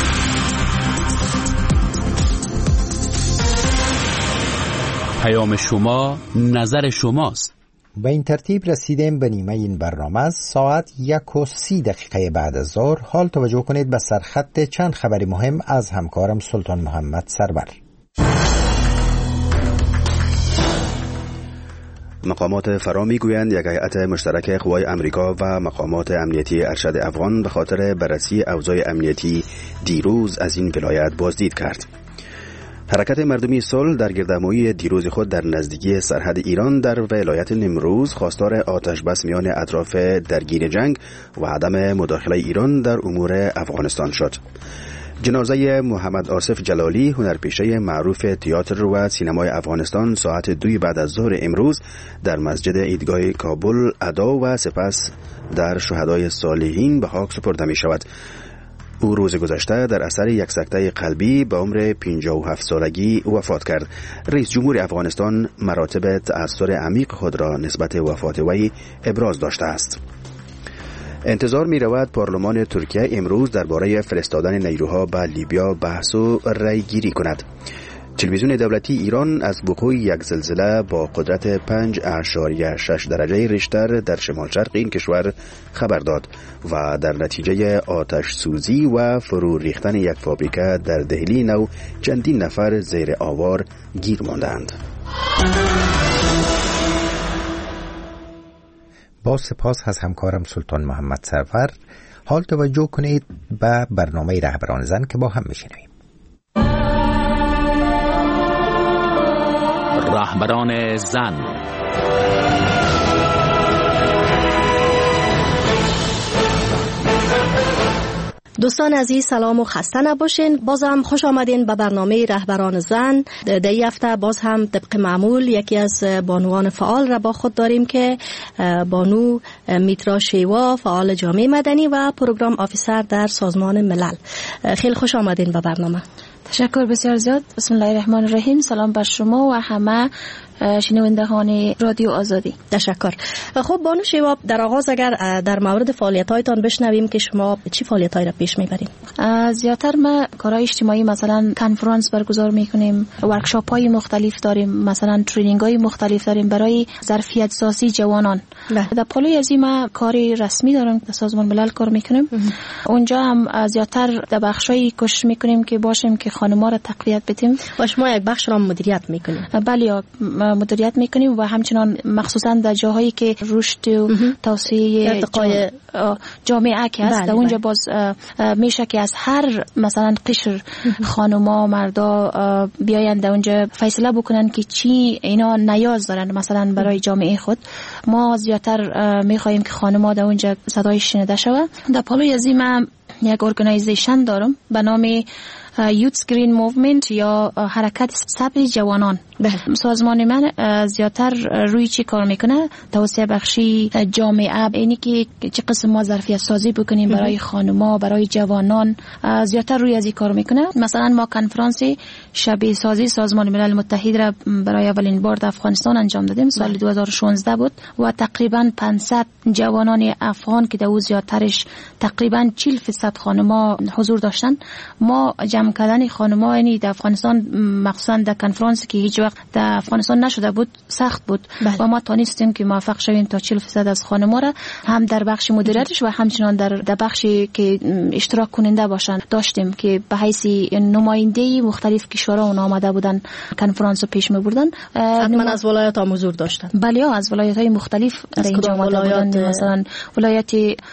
پیام شما نظر شماست. به این ترتیب رسیدیم به نیمه این برنامه. ساعت 1:30 بعد از ظهر. حال توجه کنید به سرخط چند خبر مهم از همکارم سلطان محمد سرور. مقامات فرا میگویند یک هیئت مشترک قوای امریکا و مقامات امنیتی ارشد افغان به خاطر بررسی اوضاع امنیتی دیروز از این ولایت بازدید کرد. حرکت مردمی صلح در گردهمایی دیروز خود در نزدیکی سرحد ایران در ولایت نیمروز خواستار آتش بس میان اطراف درگیر جنگ و عدم مداخله ایران در امور افغانستان شد. جنازه محمد آصف جلالی، هنرپیشه معروف تئاتر و سینمای افغانستان، ساعت 2 بعد از ظهر امروز در مسجد عیدگاه کابل ادا و سپس در شهدای صالحین به خاک سپرده می شود. او روز گذشته در اثر یک سکته قلبی به عمر 57 سالگی وفات کرد. رئیس جمهور افغانستان مراتب تأثیر عمیق خود را نسبت وفات وی ابراز داشته است. انتظار می رود پارلمان ترکیه امروز درباره فرستادن نیروها به لیبیا بحث و رأی گیری کند. تلویزیون دولتی ایران از وقوع یک زلزله با قدرت 5.6 درجه ریشتر در شمال شرق این کشور خبر داد و در نتیجه آتش سوزی و فرو ریختن یک فابریکه در دهلی نو چندین نفر زیر آوار گیر ماندند. با سپاس از همکارم سلطان محمد سرور. حال توجه کنید به برنامه رهبران زن که با هم میشنویم. رهبران زن. دوستان عزیز سلام و خسته نباشین. باز هم خوش آمدین به برنامه رهبران زن. در این هفته باز هم طبق معمول یکی از بانوان فعال را با خود داریم که بانو میترا شیوا، فعال جامعه مدنی و پروگرام آفیسر در سازمان ملل. خیلی خوش آمدین به برنامه. تشکر بسیار زیاد. بسم الله الرحمن الرحیم. سلام بر شما و همه شنوندگان رادیو آزادی. تشکر. خب بانو شیوا، در آغاز اگر در مورد فعالیت‌هایتان بشنویم که شما چه فعالیت‌هایی را پیش می‌برید؟ زیاتر ما کارهای اجتماعی مثلا کنفرانس برگزار می‌کنیم، ورکشاپ‌های مختلف داریم، مثلا ترینینگ‌های مختلف داریم برای ظرفیت سازی جوانان. در پالوی از این کاری رسمی دارم در سازمان ملل کار می‌کنیم. اونجا هم زیاتر در بخشای کوشش می‌کنیم که باشیم که خانم‌ها را تقویت بدیم. و شما یک بخش را مدیریت می‌کنید؟ بله، مدیریت میکنیم و همچنان مخصوصا در جاهایی که رشد و توسعه جامعه که است، در اونجا باز میشه که از هر مثلا قشر خانوما مردا بیاین در اونجا فیصله بکنن که چی اینا نیاز دارن مثلا برای جامعه خود. ما زیاتر میخواهیم که خانوما در اونجا صدای شنیده شود. در پالوی از این یک ارگانایزیشن دارم به نام یوتس گرین موومنت یا حرکت صبر جوانان. سازمان من زیادتر روی چی کار میکنه؟ توسعه بخشی جامعه، اینی که چه قسم ما ظرفیت سازی بکنیم برای خانما، برای جوانان، زیادتر روی از این کار میکنه. مثلا ما کنفرانس شبیه سازی سازمان ملل متحد را برای اولین بار در افغانستان انجام دادیم، سال 2016 بود و تقریبا 500 جوانان افغان که در او زیادترش تقریبا 40% خانما حضور داشتن. ما جمع کردن خانما یعنی در افغانستان مخصوصا در کنفرانسی که هیچ وقت در افغانستان نشده بود سخت بود و ما تونستیم که موفق شویم تا 40% از خانما را هم در بخش مدیریتش و همچنان در بخشی که اشتراک کننده باشن داشتیم که به حیث نماینده مختلف کشورها اون آمده بودن کنفرانس رو پیش می‌بردن. حتما از ولایت هم حضور داشتن. بله از ولایت‌های مختلف در اینجا آمده بودن، مثلا ولایت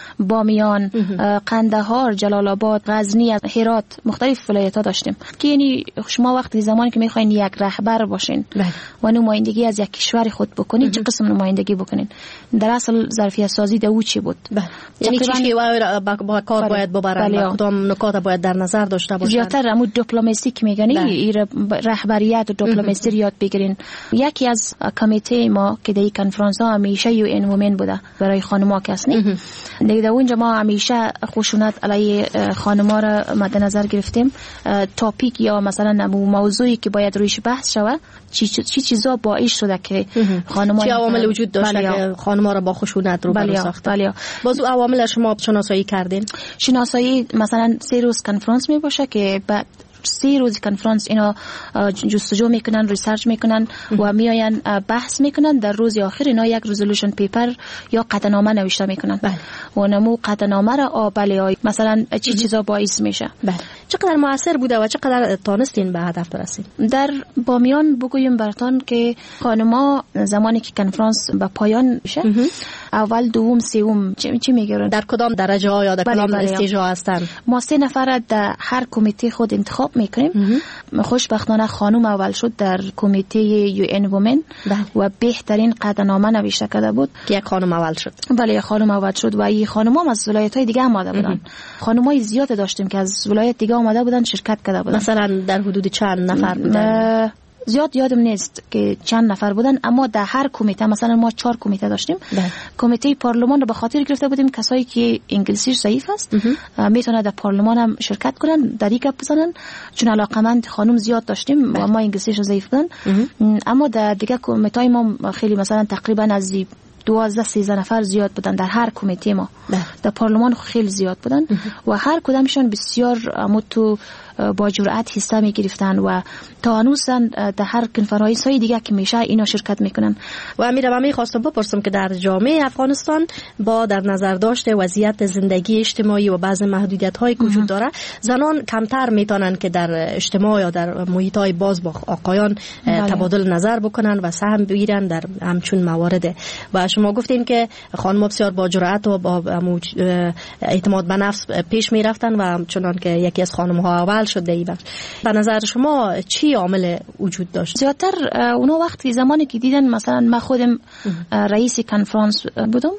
بامیان، قندهار، جلال آباد، غزنی، هرات، مختلف ولایت‌ها داشتیم که یعنی شما وقتی زمانی که می‌خواین یک رهبر باشین و نمایندگی از یک کشور خود بکنین چه قسم نمایندگی بکنین، در اصل ظرفیت سازی در او چی بود؟ یعنی چی با کار باید ببرن، کدام نکات باید در نظر داشته باشن. زیادتر همون دیپلماسی که میگنی رهبریت و دیپلماسی یاد بگیرین. یکی از کمیته ما که در این کنفرانس ها همیشه یو ان وومن بوده برای خانم‌ها کسنی دیگه، در اونجا ما همیشه خشونت علیه خانم‌ها را مد نظر گرفتیم. تاپیک یا مثلا موضوعی که باید رویش بحث شود چی چیزا باعث شده که خانم‌ها چه عوامل وجود داشته که خانم‌ها را با خشونت روبرو ساخته. باز او عوامل شما شناسایی کردین؟ شناسایی مثلا 3 روز کنفرانس می باشه که بعد 3 روز کنفرانس اینا جستجو میکنن، ریسرچ میکنن و میاین بحث میکنن. در روز آخر اینا یک رزولوشن پیپر یا قطعنامه نوشته میکنن و نمو قطعنامه را مثلا چی چیزا باعث میشه. چقدر موثر بوده و چقدر تانستین به هدف برسید؟ در بامیان بگویم براتون که خانم‌ها زمانی که کنفرانس به پایان میشه اول، دوم، سوم چی میگیرن، در کدام درجه ها یا در کدام استیج‌ها هستن؟ ما 3 نفر در هر کمیته خود انتخاب میکنیم. خوشبختانه خانم اول شد در کمیته یو ان وومن و بهترین قطعنامه نوشته کرده بود که یک خانم اول شد. بله خانم اول شد و این خانم‌ها از ولایت‌های دیگه آمده بودن. خانم‌های زیاد داشتیم که از ولایت دیگه آمده بودن شرکت کرده بودن. مثلا در حدود چند نفر بودن؟ زیاد یادم نیست که چند نفر بودن، اما در هر کمیته مثلا ما 4 کمیته داشتیم. کمیته پارلمان رو به خاطر گرفته بودیم کسایی که انگلیسیش ضعیف است میتونه در پارلمان هم شرکت کنن، در این گپ بزنن، چون علاقمند خانم زیاد داشتیم و ما انگلیسیش ضعیف بودن. اما در دیگه کمیته ما خیلی مثلا تقریبا از 12-13 نفر زیاد بودن در هر کمیته ما. در پارلمان خیلی زیاد بودن و هر کدامشون بسیار متو با جرأت حصه می گرفتن و تا هنوزن در هر کنفرانس های دیگه که میشه اینا شرکت میکنن. و امیرم میخواستم بپرسم که در جامعه افغانستان با در نظر داشته وضعیت زندگی اجتماعی و بعض محدودیت هایی که وجود داره، زنان کمتر میتونن که در اجتماع یا در محیط های باز با آقایان تبادل نظر بکنن و سهم بگیرن در همچون موارد. و شما گفتین که خانم بسیار با جرأت و با اعتماد به نفس پیش میرفتن و چنان که یکی از خانم ها اول شده ای. به نظر شما چی عامل وجود داشت؟ زیادتر اونا وقتی زمانی که دیدن مثلا من خودم رئیس کنفرانس بودم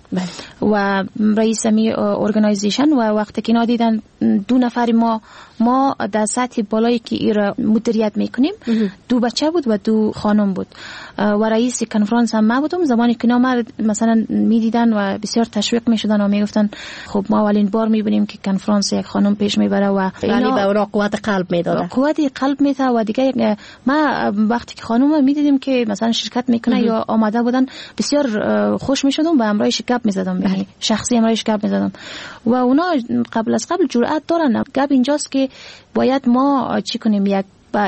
و رئیس می ارگانایزیشن و وقتی که اینا دیدن 2 نفر ما در سطح بالایی که ایرا مدیریت میکنیم 2 بچه بود و 2 خانم بود و رئیس کنفرانس هم من بودم. زمانی که اینا مثلا میدیدن و بسیار تشویق میشدن و میگفتن خب ما اولین بار میبینیم که کنفرانس یک خانم پیش میبره و اینا به اونا قوت قلب میداده، قوت قلب میده. و دیگه ما وقتی که خانم میدیدیم که مثلا شرکت میکنه یا آماده بودن بسیار خوش میشدم و امرایش گپ میزدم، یعنی شخصی امرایش گپ میزدم و اونا قبل از قبل جرأت دارن. گپ اینجاست که باید ما چی کنیم، یک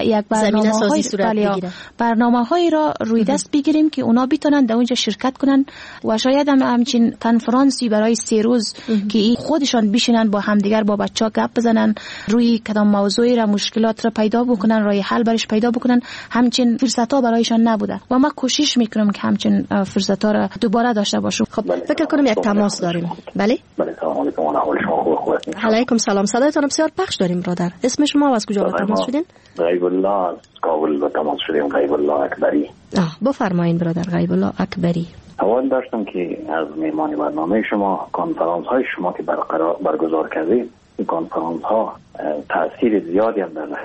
برنامه‌هایی را روی دست بگیریم که اونا بتونن در اونجا شرکت کنن و شاید همچین کنفرانسی برای 3 روز که خودشان بشینن با همدیگر با بچه‌ها گپ بزنن، روی کدام موضوعی را مشکلات را پیدا بکنن، راه حل برش پیدا بکنن، همچین فرصت‌ها برایشان نبوده و ما کوشش میکنم که همچین فرصت‌ها را دوباره داشته باشیم. خب فکر کنم یک تماس داریم. بله سلام علیکم و احوال شما خوبه؟ علیکم سلام. صدایتان بسیار پخش داریم برادر. اسم شما و از کجا به تماس شدین؟ غیب الله از کابل به تماس شدیم. غیب الله اکبری. بفرمایید برادر غیب الله اکبری. اول داشتم که از میهمانی برنامه شما، کنفرانس های شما که برگزار کردید این کنفرانس ها تاثیر زیادی هم در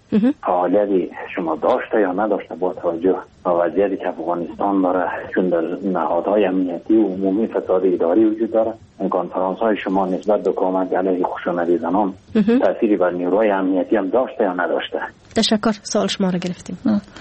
فعالیت شما داشته یا نداشته با توجه به وضعیتی که افغانستان داره، چون در نهادهای امنیتی و عمومی فساد اداری وجود داره. این کنفرانس های شما نسبت به کمک علیه خشونت زنان تأثیری بر نیروهای امنیتی هم داشته یا نداشته؟ تشکر. سوال شما را گرفتیم.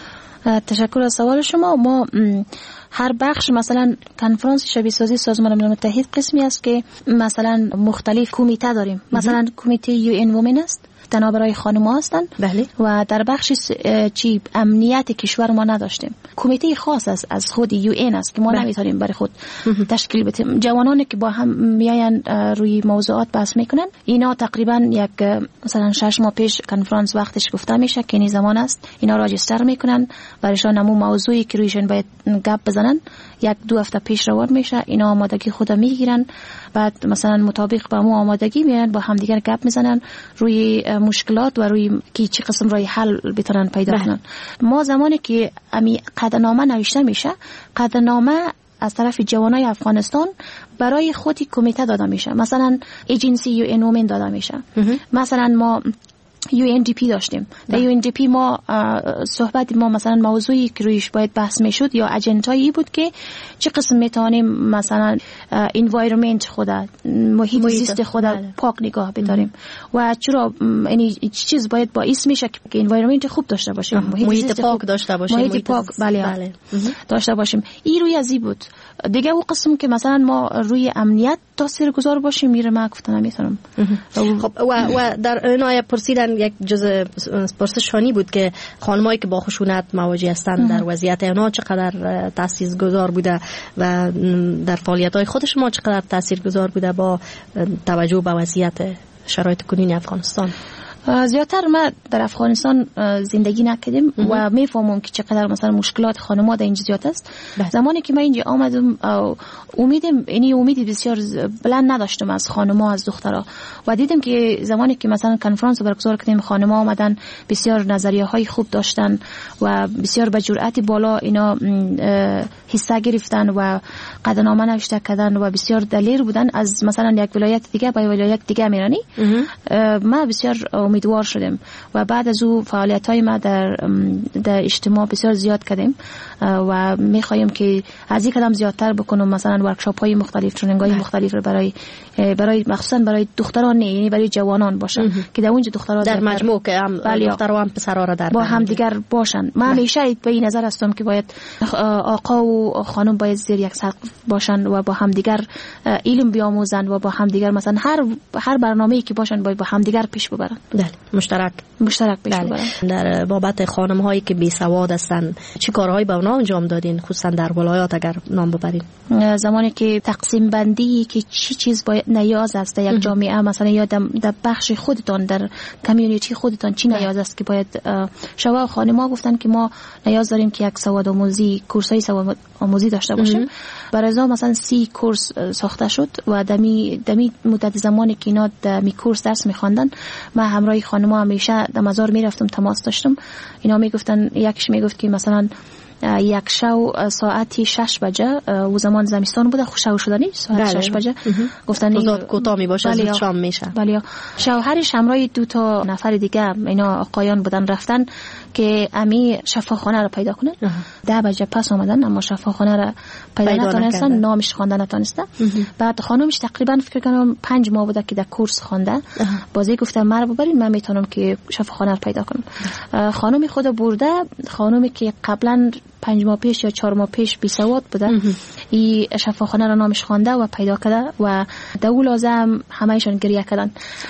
تشکر از سوال شما. ما هر بخش مثلا کنفرانس شبیه سازی سازمان ملل متحد قسمی است که مثلا مختلف کمیته داریم. مثلا کمیته UN وومن است، تنها برای خانم‌ها هستند. بله. و در بخش چی امنیت کشور ما نداشتیم. کمیته خاص است از خود UN است که ما نمیتونیم برای خود تشکیل بدیم. جوانانی که با هم میاین روی موضوعات بحث میکنن، اینا تقریبا یک مثلا 6 ماه پیش کنفرانس وقتش گفته میشه که این زمان است، اینا راجستر میکنن، برایشان همون موضوعی که رویشون باید گپ بزنن 1-2 هفته پیش روان میشه، اینا آمادگی خود میگیرن، بعد مثلا مطابق با مو آمادگی میان با همدیگر گپ میزنن روی مشکلات و روی کی چه قسم راه حل بتونن پیدا کنن. ما زمانی که امی قدنامه نوشته میشه، قدنامه از طرف جوانای افغانستان برای خودی کمیته داده میشه. مثلا ایجنسی UN وومن داده میشه. مثلا ما UNDP داشتیم. در UNDP ما صحبت ما مثلا موضوعی که رویش باید بحث میشد یا اجندایی بود که چه قسم میتونیم مثلا environment خدا، محیط زیست خدا پاک نگاه بداریم و چرا یعنی چیز باید باعث میشه که environment خوب داشته باشیم، محیط پاک داشته باشیم، محیط پاک بله داشته باشیم. این روی ازی بود. دیگه اون قسم که مثلا ما روی امنیت تاثیرگذار باشیم میره ما گفتن نمیتونم. خب و در اینای پرسیدن یک جزء پرسشانی بود که خانمایی که با خشونت مواجه هستند در وضعیت اونا چقدر تاثیرگذار بوده و در فعالیت‌های خود شما چقدر تاثیرگذار بوده با توجه به وضعیت شرایط کنونی افغانستان؟ زیادتر ما در افغانستان زندگی نکردیم و میفهمم که چقدر مثلا مشکلات خانم‌ها در اینجا زیاد است. زمانی که من اینجا آمدم امید بسیار بلند نداشتم از خانم‌ها، از دخترها و دیدم که زمانی که مثلا کنفرانس برگزار کردیم خانم‌ها آمدن، بسیار نظریه‌های خوب داشتن و بسیار با جرأت بالا اینا حصه گرفتن و قدنامه نوشته کردن و بسیار دلیر بودن از مثلا یک ولایت دیگه به ولایت دیگه میرانی. ما بسیار امیدوار شدیم و بعد از او فعالیت‌های ما در اجتماع بسیار زیاد کردیم و می‌خوایم که از این قدم زیادتر بکنم، مثلا ورکشاپ‌های مختلف، ترنینگ‌های مختلف برای مخصوصا برای دختران، یعنی برای جوانان باشه که در اونجا دخترها در مجموع که هم دخترها هم پسرها را در با هم دیگر باشن. من همیشه به این نظر هستم که باید آقا و خانم باید زیر یک سقف باشن و با هم دیگر علم بیاموزن و با هم دیگر مثلا هر برنامه‌ای که باشن باید با هم دیگر پیش ببرن. مشترک پیش ببرن. در بابت خانم‌هایی که بی سواد هستن چه کارهایی به اونها انجام دادین، خصوصا در ولایات اگر نام ببرید؟ زمانی که تقسیم بندی که چی چیز باید نیاز است در یک جامعه، مثلا یا در بخش خودتان در کمیونیتی خودتان چی نیاز است که باید شما خانم‌ها گفتن که ما نیاز داریم که یک سواد آموزی، کورسای سواد آموزی داشته باشیم. برای ازا مثلا 30 کورس ساخته شد و دمی مدت زمانی که اینا دمی کورس درس می‌خواندن، من همراه خانم‌ها همیشه در مزار میرفتم، تماس داشتم. اینا میگفتن، یکش میگفت که مثلا یک شو ساعتی 6 بجه و زمان زمستان بوده، شو شدنی ساعت 6 بجه گفتن زود کوتاه می باشه، زود شام میشه. بله. شوهرش همراه 2 نفر دیگه اینا آقایان بودن، رفتن که امی شفاخانه رو پیدا کنن. 10 بجه پس آمدن اما شفاخانه رو پیدا نتونستن، نامش خوانده نتونسته. بعد خانمش تقریبا فکر کنم 5 ماه بوده که در کورس خوانده. بازی گفتم مرا ببرین من میتونم که شفاخانه رو پیدا کنم. خانم خود برده، خانمی که قبلا 5 ماه پیش یا 4 ماه پیش بی سواد بوده، این شفاخانه رو نامش خوانده و پیدا کرده و دو لازم همهشون گریه کردن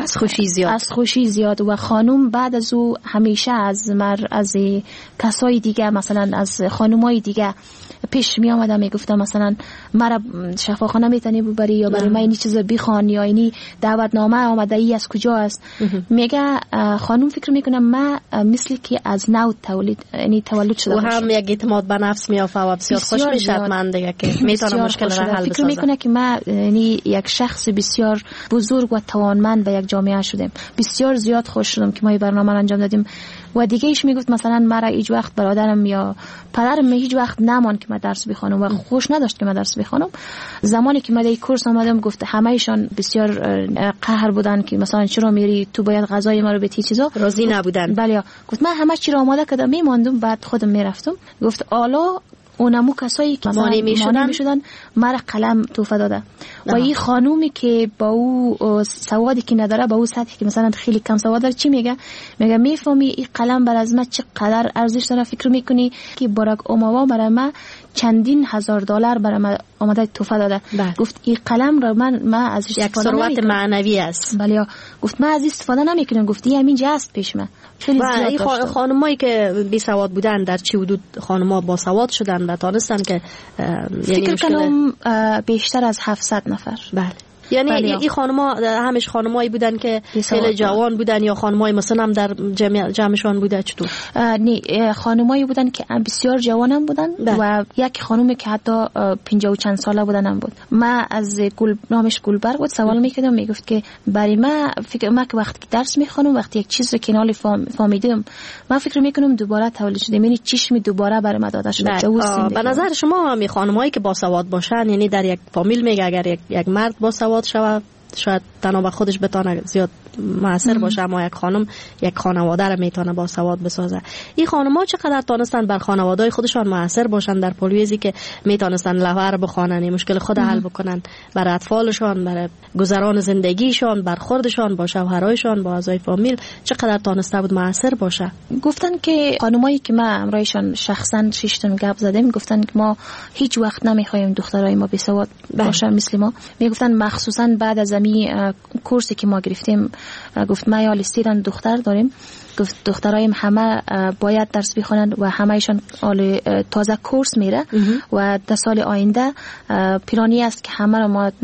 از خوشی زیاد و خانم بعد از او همیشه از کسای دیگه، مثلا از خانمای دیگه پیش می آمدم میگفتم مثلا مرا شفاخانه میتونی ببری یا برای من این چیز بخوان یا اینی دعوتنامه آمده ای از کجا است. میگه خانم فکر میکنم من مثل که از نو تولد شده و هم یک اعتماد به نفس میافه و بسیار خوش میشد من دیگه که میتونم مشکل را حل بسازم. فکر میکنه که من یعنی یک شخص بسیار بزرگ و توانمند به یک جامعه شدم. بسیار زیاد خوش شدم که ما این برنامه انجام دادیم. و دیگه ایش میگفت مثلا مرا هیچ وقت برادرم یا پدرم هیچ وقت نمان که من درس بخونم و خوش نداشت که من درس بخونم. زمانی که من در کورس آمدم گفت همه ایشان بسیار قهر بودن که مثلا چرا میری تو باید غذای ما رو بتی چیزا راضی نبودن. بله گفت من همه چی رو آماده کردم میماندم بعد خودم میرفتم. گفت آلا اونمو کسایی که مانع میشدن مرا قلم توفه داده و این خانومی که با او سوادی که نداره با او سطحی که مثلا خیلی کم سواد داره چی میگه میفهمی این قلم بر از من چقدر ارزش داره. فکر میکنی که باراک اوباما برای من چندین هزار دلار برای من آمده توفه داده. گفت این قلم رو من ازش یک ثروت معنوی است. بله گفت من از استفاده نمیکنم. گفت این همین جاست پیش من. خیلی زیاد داشت. خانمایی که بی سواد بودن در چه حدود خانم‌ها با سواد شدن و تانستن که فکر کنم بیشتر از 700 نفر. بله یعنی این خانم‌ها همش خانمایی بودن که خیلی جوان بودن یا خانمای مثلا هم در جمعشان بوده؟ چطور؟ نه خانمایی بودن که بسیار جوان هم بودن و یک خانومی که حتی 50 و چند ساله بودن هم بود. من از نامش گلبرگ بود سوال میکردم میگفت که برای من فکر من که وقتی درس میخونم وقتی یک چیز رو کنال فهمیدم من فکر میکنم دوباره تولید شده یعنی چشم دوباره برای من داده شده. به نظر شما هم خانمایی که با سواد باشن یعنی در یک فامیل میگه اگر یک مرد با سواد شود شاید تنها به خودش بتونه زیاد موثر باشه اما یک خانم یک خانواده رو میتونه با سواد بسازه. این خانم‌ها چقدر تونستن بر خانواده‌های خودشان موثر باشن در پولیوزی که میتونستن لوحه رو بخونن مشکل خود حل بکنن برای اطفالشان برای گذران زندگیشان برخوردشان با شوهرایشان با اعضای فامیل چقدر تونسته بود موثر باشه. گفتن که خانمایی که ما امرایشان شخصا شیشتون گپ زدیم گفتن که ما هیچ وقت نمیخوایم دخترای ما بی سواد باشه مثل ما. میگفتن مخصوصا بعد از کورسی که ما گرفتیم گفت ما یا لیستیران دختر داریم گفت دخترایم همه باید درس بخونن و همهشان تازه کورس میره و در سال آینده پیرانی است که همه رو ما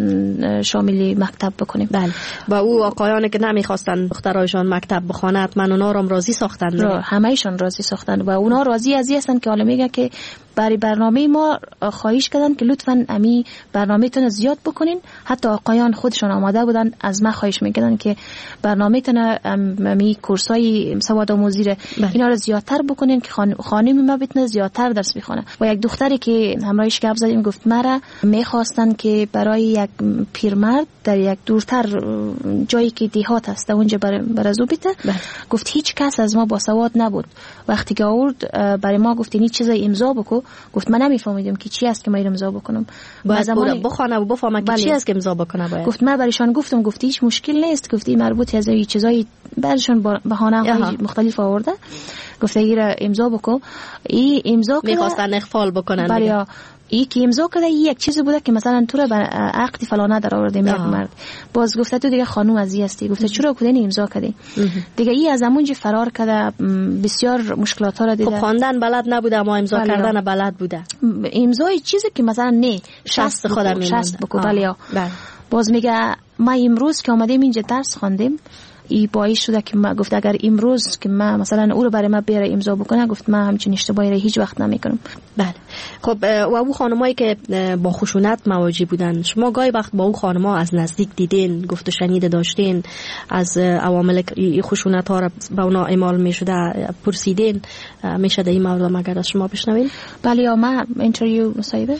شامل مکتب بکنیم. بله و او آقایانی که نمیخواستن دخترایشان مکتب بخونند من اونا رو راضی ساختن. همهشان راضی ساختن و اونا راضی ازی هستن که حالا میگه که برای برنامه ما خواهش کردن که لطفاً امی برنامه‌تون زیاد بکنین. حتی آقایان خودشون آماده بودن از ما خواهش میکردن که برنامه‌تون امی کورسای سواد آموزی اینا رو زیادتر بکنین که خانم ما بتونه زیادتر درس بخونه. و یک دختری که همراهش گپ زدیم گفت مرا میخواستن که برای یک پیرمرد در یک دورتر جایی که دیهات است اونجا برای زوبیته گفت هیچ کس از ما با سواد نبود. وقتی که آورد برای ما گفت این چیزای امضا بکو. گفت من نمیفهمیدم که چی است که من امضا بکنم. باید بخونه و بفهمه که چی است که امضا بکنه. باید گفت من برایشان گفتم گفت هیچ مشکل نیست. گفت این مربوط از این چیزای بعضشون بهانه‌های مختلف آورده. گفت ایرا امضا بکو. این امضا کرده می‌خواستن اخفال بکنن. برای ای که امضا کرده یک چیزی بوده که مثلا تو رو بر عقد فلانه در آوردیم یک مرد. باز گفته تو دیگه خانم ازی هستی. گفته چرا کدین امضا کردی؟ دیگه ای از همونجا فرار کرده بسیار مشکلات ها را دیده. خب خواندن بلد نبوده اما امضا کردن بلد بوده. امضای چیزی که مثلا نه شست خودم شست بکو. بله باز میگه ما امروز که اومدیم اینجا درس خواندیم ای باعث شده که ما گفت اگر امروز که ما مثلا او رو برای ما بیاره امضا بکنه گفت ما همچین اشتباهی رو هیچ وقت نمیکنم. بله خب و او خانمایی که با خشونت مواجه بودن شما گاهی وقت با او خانم‌ها از نزدیک دیدین گفت و شنیده داشتین از عوامل خشونت ها رو به اونا اعمال میشده پرسیدین میشه در این مورد مگر از شما بشنوین؟ بله ما اینترویو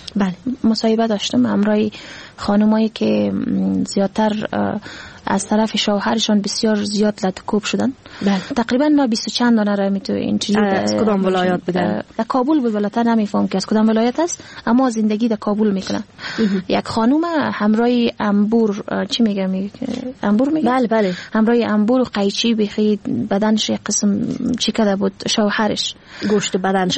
مصاحبه داشتم همراه خانمایی که زیادتر از طرف شوهرشان بسیار زیاد لطکوب شدن. تقریبا ما 20 چند دانه را میتو اینترویو از کدام ولایت بودن؟ در کابل بود ولایت نمیفهم که از کدام ولایت است اما زندگی در کابل میکنه. یک خانم همراه انبور چی میگه انبور میگه؟ بله همراه انبور و قیچی بخی بدنش یک قسم چی کرده بود شوهرش گوشت بدن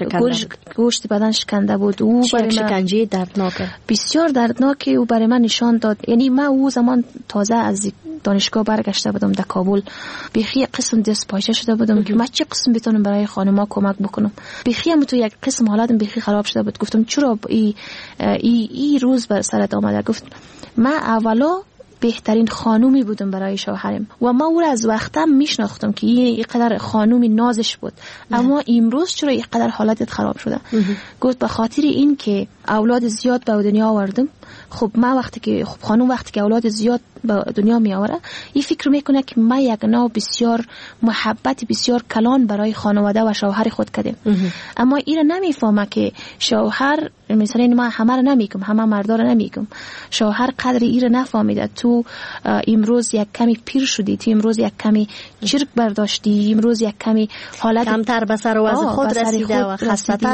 شکنده بود. او برای شکنجه دردناکه بسیار دردناکه او برای من نشان داد. یعنی من او زمان تازه از دانشگاه برگشته بودم در کابل بخی قسم دست پایچه شده بودم که من چه قسم بتونم برای خانم‌ها کمک بکنم. بخی هم تو یک قسم حالاتم بخی خراب شده بود. گفتم چرا ای روز بر سرت آمده؟ گفت من اولا بهترین خانومی بودم برای شوهرم و ما او را از وقتم میشناختم که این قدر خانومی نازش بود. اما امروز چرا این قدر حالتت خراب شده؟ گفت به خاطر این که اولاد زیاد به دنیا آوردم. خب ما وقتی که خانوم وقتی که اولاد زیاد به دنیا می آوره این فکر میکنه که ما یک نوع بسیار محبت بسیار کلان برای خانواده و شوهر خود کردیم. اما این نمیفهمه که شوهر مثلا ما همه رو نمیگم، همه مردا رو نمیگم، شوهر قدر این نفهمیده. تو امروز یک کمی پیر شدی، تو امروز یک کمی چرک برداشتی، امروز یک کمی حالت کمتر به سر و وضع خود رسیده و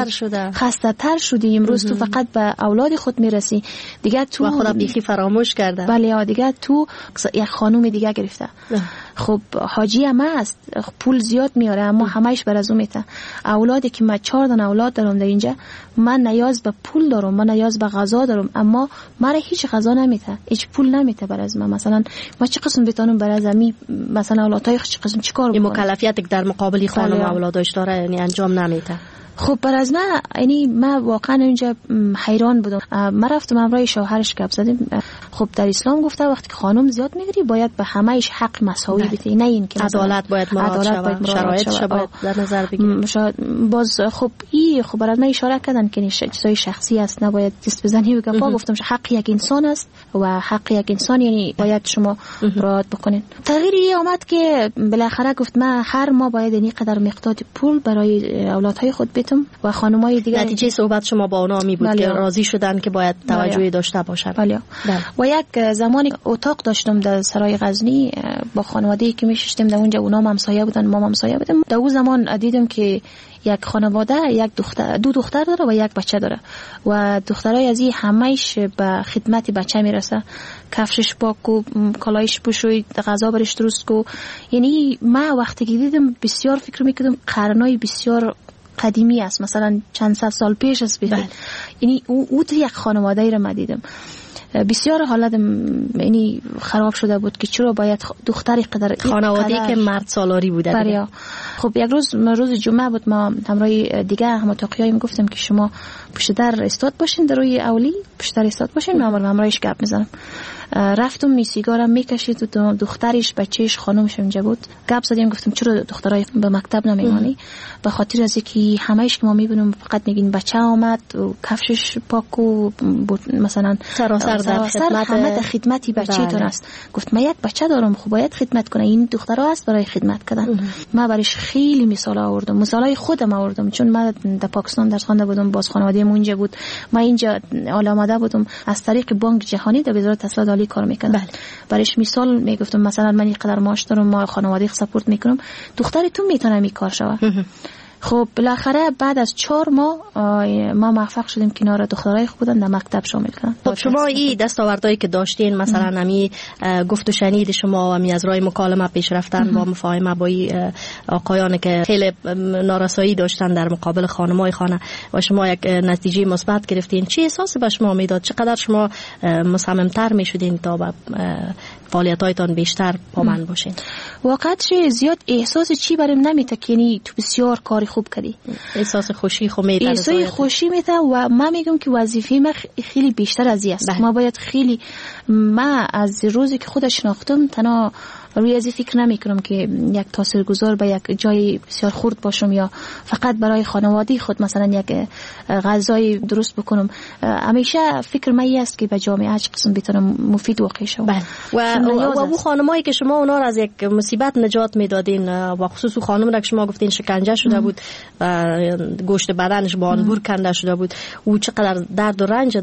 خسته تر شدی. امروز تو فقط به اولاد خود میرسی دیگه، تو و خودم بیخی فراموش کرده. بله دیگه تو یک خانوم دیگه گرفته. خب حاجی هم است، پول زیاد میاره اما همهش بر از اون میته. اولادی که من 4 تا اولاد دارم در اینجا، من نیاز به پول دارم، من نیاز به غذا دارم، اما مرا هیچ غذا نمیته، هیچ پول نمیته بر از من. مثلا ما چه قسم بتونم بر از می مثلا اولادای چه قسم چیکار بکنم؟ این مکلفیتی که در مقابل خانم و اولادش داره یعنی انجام نمیته. خب بر از من یعنی من واقعا اینجا حیران بودم. من رفتم همراه شوهرش گپ زدیم. خب در اسلام گفته وقتی که خانم زیاد میگیری باید به همهش حق مساوی بده، نه این که عدالت باید مراعات شود، شرایطش باید در نظر بگیریم. باز خب خب برای من اشاره کردن که چیزای شخصی است، نباید دست بزنی و گپا. گفتم حق یک انسان است و حق یک انسان یعنی باید شما رعایت بکنین. تغییری آمد که بالاخره گفت من هر ماه باید این قدر مقدار پول برای اولادهای خود و خانمای دیگه. نتیجه صحبت شما با اونا می بود که راضی شدن که باید توجهی داشته باشن. و یک زمانی اتاق داشتم در سرای غزنی با خانواده‌ای که میشستیم در اونجا، اونا همسایه بودن ما همسایه بودیم. در اون زمان دیدم که یک خانواده یک دختر، 2 دختر داره و یک بچه داره و دخترای از این همهش به خدمت بچه میرسه، کفشش پاک کو، کالایش پوشوی، غذا برش درست کو. یعنی ما وقتی که دیدم بسیار فکر میکردم قرنای بسیار قدیمی است، مثلا چند صد سال پیش است. یعنی او یک خانواده را من دیدم بسیار حالت یعنی خراب شده بود که چرا باید دختری قدر خانواده‌ای که مرد سالاری بوده. خب یک روز جمعه بود، ما همراه دیگه همتاقیایم گفتم که شما پشت در استاد باشین، در روی اولی پشت در استاد باشین، من همراهش گپ میزنم. رفتم می سیگارم میکشید و دخترش بچهش خانومش اونجا بود. گپ زدیم گفتم چرا دخترای به مکتب نمیمانی؟ به خاطر از اینکه همهش که ما میبینیم فقط میگین بچه آمد و کفشش پاک و مثلا سراسر در خدمتی بچه‌تون است. گفت من یک بچه دارم، خب باید خدمت کنه، این دخترها است برای خدمت کردن. ما برایش خیلی مثال آوردم، مثالای خودم آوردم، چون من در پاکستان درس خوانده بودم، باز خانواده‌ام اونجا بود، ما اینجا آمده بودم از طریق بانک جهانی در وزارت اطلاعات عالی کار میکنم. برایش مثال میگفتم مثلا من اینقدر معاش دارم، ما خانواده سپورت میکنم، دختر تو میتونه این کار شود. خب بالاخره بعد از 4 ماه ما موفق شدیم کنار دخترای خوب بودن در مکتب شامل کنن. خب شما این دستاوردهایی که داشتین مثلا همی گفت و شنید شما همی از راه مکالمه پیش رفتن با مفاهمه با آقایان که خیلی نارسایی داشتن در مقابل خانمای خانه و شما یک نتیجه مثبت گرفتین، چه احساسی به شما میداد؟ چقدر شما مصمم‌تر میشدین تا به فعالیت‌هایتان بیشتر پامند باشین؟ واقعا زیاد احساس چی برام نمیته که یعنی تو بسیار کاری خوب کردی، احساس خوشی خو میده، احساس خوشی میده و من میگم که وظیفه ما خیلی بیشتر از این است. ما باید خیلی، ما از روزی که خودش شناختم تنها روی از فکر نمی کنم که یک تاثیرگذار به یک جای بسیار خرد باشم یا فقط برای خانواده خود مثلا یک غذای درست بکنم. همیشه فکر من است که به جامعه چه قسم بتونم مفید واقع شم. و او خانمایی که شما اونا را از یک مصیبت نجات میدادین و خصوص خانم را که شما گفتین شکنجه شده بود و گوشت بدنش با انبور کنده شده بود، او چقدر درد و رنج